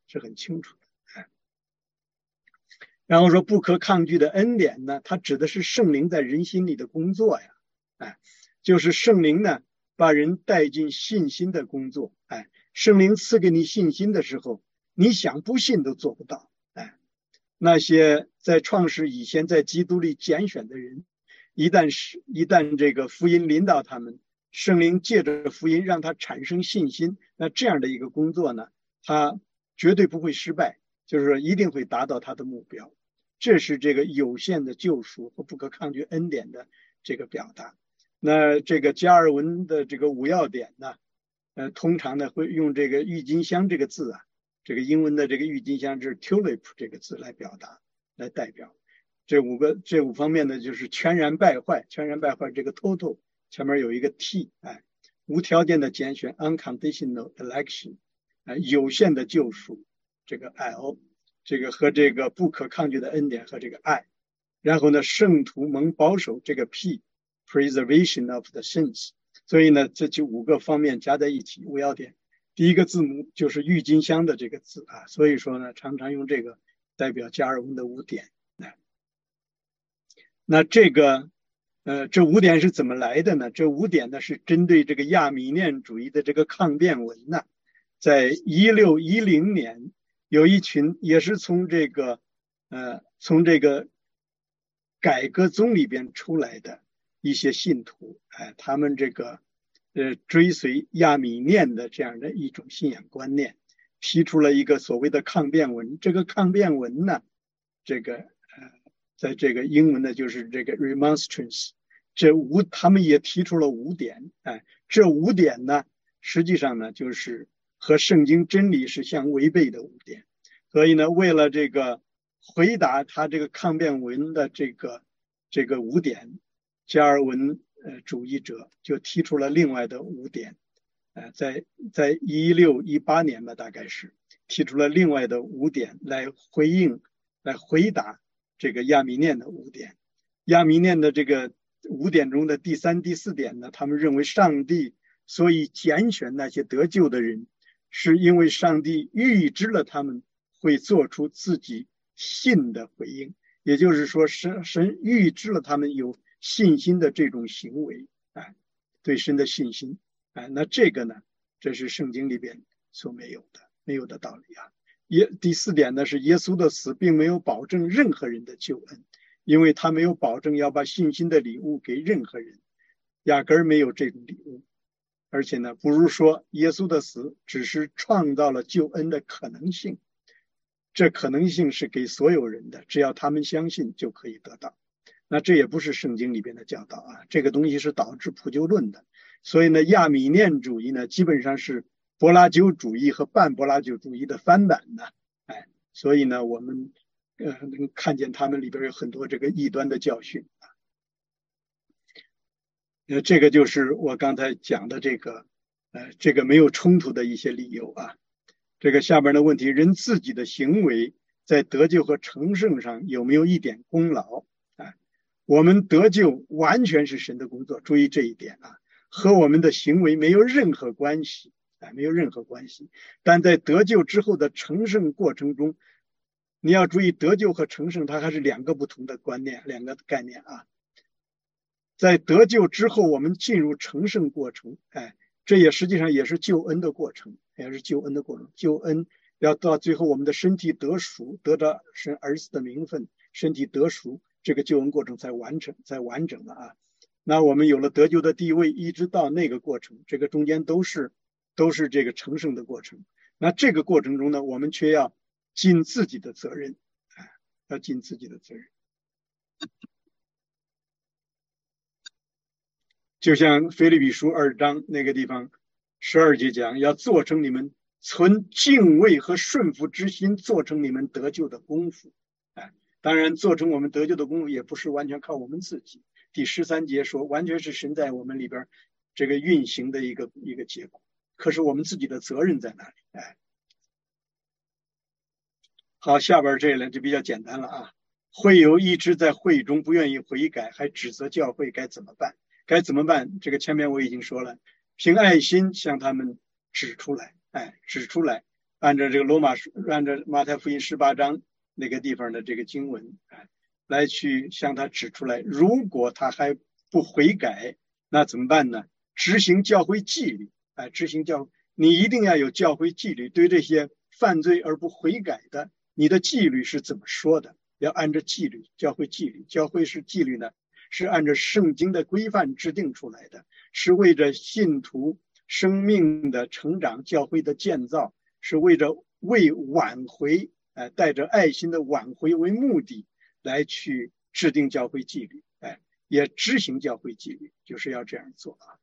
然后说不可抗拒的恩典呢，它指的是圣灵在人心里的工作呀，就是圣灵呢把人带进信心的工作，圣灵赐给你信心的时候，你想不信都做不到，那些在创世以前在基督里拣选的人，一旦这个福音临到他们，圣灵借着福音让他产生信心，那这样的一个工作呢，他绝对不会失败，就是说一定会达到他的目标。这是这个有限的救赎和不可抗拒恩典的这个表达。那这个加尔文的这个5要点呢，通常呢会用这个郁金香这个字啊，这个英文的这个郁金香是 tulip 这个字来表达，来代表这5方面呢，就是全然败坏这个 total 前面有一个 t， 无条件的拣选 unconditional election， 有限的救赎这个 l， 这个和这个不可抗拒的恩典和这个爱，然后呢圣徒蒙保守这个 p preservation of the saints。 所以呢这就5个方面加在一起5要点，第一个字母就是郁金香的这个字啊，所以说呢常常用这个代表加尔文的5点。那这个这5点是怎么来的呢？这5点呢是针对这个亚米念主义的这个抗辩文呢，在1610年有一群也是从这个改革宗里边出来的一些信徒，他们这个追随亚米念的这样的一种信仰观念，提出了一个所谓的抗辩文。这个抗辩文呢，这个在这个英文呢就是这个 remonstrance， 他们也提出了5点，这5点呢，实际上呢就是和圣经真理是相违背的5点。所以呢，为了这个回答他这个抗辩文的这个5点，加尔文主义者就提出了另外的5点，在16、18年吧，大概是提出了另外的5点来回答这个亚米念的5点。亚米念的这个5点中的第3、第4点呢，他们认为上帝所以拣选那些得救的人，是因为上帝预知了他们会做出自己信的回应，也就是说神预知了他们有信心的这种行为，对神的信心，那这个呢，这是圣经里边所没有的道理啊。第4点呢，是耶稣的死并没有保证任何人的救恩，因为他没有保证要把信心的礼物给任何人，压根儿没有这种礼物。而且呢，不如说耶稣的死只是创造了救恩的可能性，这可能性是给所有人的，只要他们相信就可以得到。那这也不是圣经里边的教导啊，这个东西是导致普救论的。所以呢，亚米念主义呢，基本上是柏拉修主义和半柏拉修主义的翻版呢，所以呢，我们能看见他们里边有很多这个异端的教训啊。这个就是我刚才讲的这个没有冲突的一些理由啊。这个下边的问题，人自己的行为在得救和成圣上有没有一点功劳？我们得救完全是神的工作，注意这一点啊，和我们的行为没有任何关系，没有任何关系。但在得救之后的成圣过程中，你要注意，得救和成圣它还是2个不同的观念，2个概念啊。在得救之后，我们进入成圣过程，这也实际上也是救恩的过程，救恩要到最后，我们的身体得赎，得到神儿子的名分，身体得赎，这个救恩过程才完整了啊。那我们有了得救的地位，一直到那个过程，这个中间都是这个成圣的过程。那这个过程中呢，我们却要尽自己的责任，要尽自己的责任。就像腓立比书2章那个地方12节讲，要做成你们存敬畏和顺服之心，做成你们得救的功夫。当然做成我们得救的功夫也不是完全靠我们自己。第13节说，完全是神在我们里边这个运行的一个结果。可是我们自己的责任在哪里？好，下边这个就比较简单了啊。会有一直在会中不愿意悔改，还指责教会，该怎么办？这个前面我已经说了，凭爱心向他们指出来，按照这个按照马太福音18章那个地方的这个经文，来去向他指出来。如果他还不悔改，那怎么办呢？执行教会纪律，你一定要有教会纪律。对这些犯罪而不悔改的，你的纪律是怎么说的？要按照纪律，教会纪律。教会是纪律呢，是按照圣经的规范制定出来的，是为着信徒生命的成长，教会的建造，是为挽回，带着爱心的挽回为目的来去制定教会纪律，也执行教会纪律，就是要这样做啊。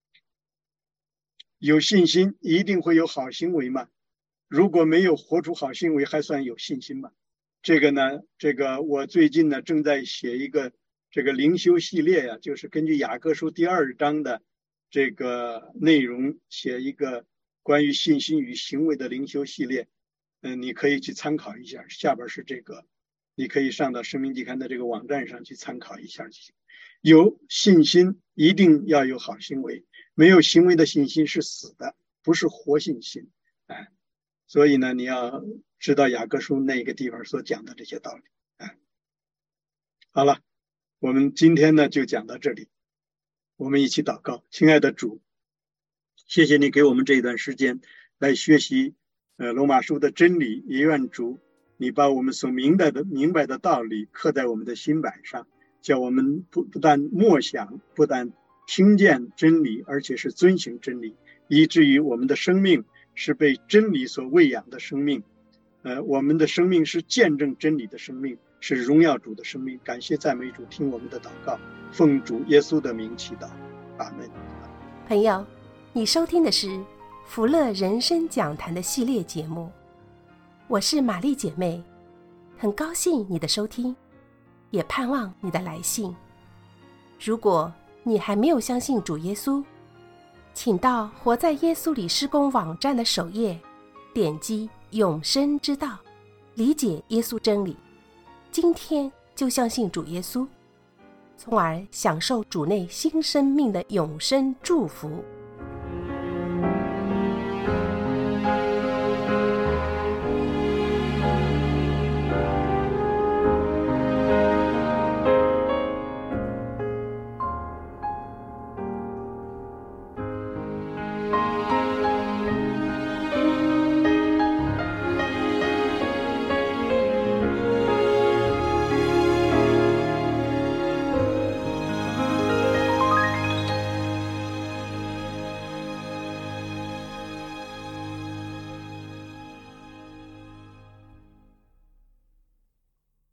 有信心一定会有好行为吗？如果没有活出好行为，还算有信心吗？这个我最近呢正在写一个这个灵修系列呀，就是根据雅各书第2章的这个内容写一个关于信心与行为的灵修系列。你可以去参考一下，下边是这个，你可以上到生命季刊的这个网站上去参考一下。有信心一定要有好行为，没有行为的信心是死的，不是活信心。所以呢，你要知道雅各书那个地方所讲的这些道理。好了，我们今天呢就讲到这里，我们一起祷告。亲爱的主，谢谢你给我们这一段时间来学习罗马书的真理，也愿主你把我们所明白的道理刻在我们的心板上，叫我们不但默想，不但听见真理，而且是遵行真理，以至于我们的生命是被真理所喂养的生命。我们的生命是见证真理的生命， 是荣耀主的生命。感谢赞美主，听我们的祷告，奉主耶稣的名祈祷，阿们。 朋友，你收听的是福乐人生讲坛的系列节目，我是玛丽姐妹，很高兴你的收听，也盼望你的来信。如果你还没有相信主耶稣，请到活在耶稣里施工网站的首页，点击永生之道，理解耶稣真理，今天就相信主耶稣，从而享受主内新生命的永生祝福。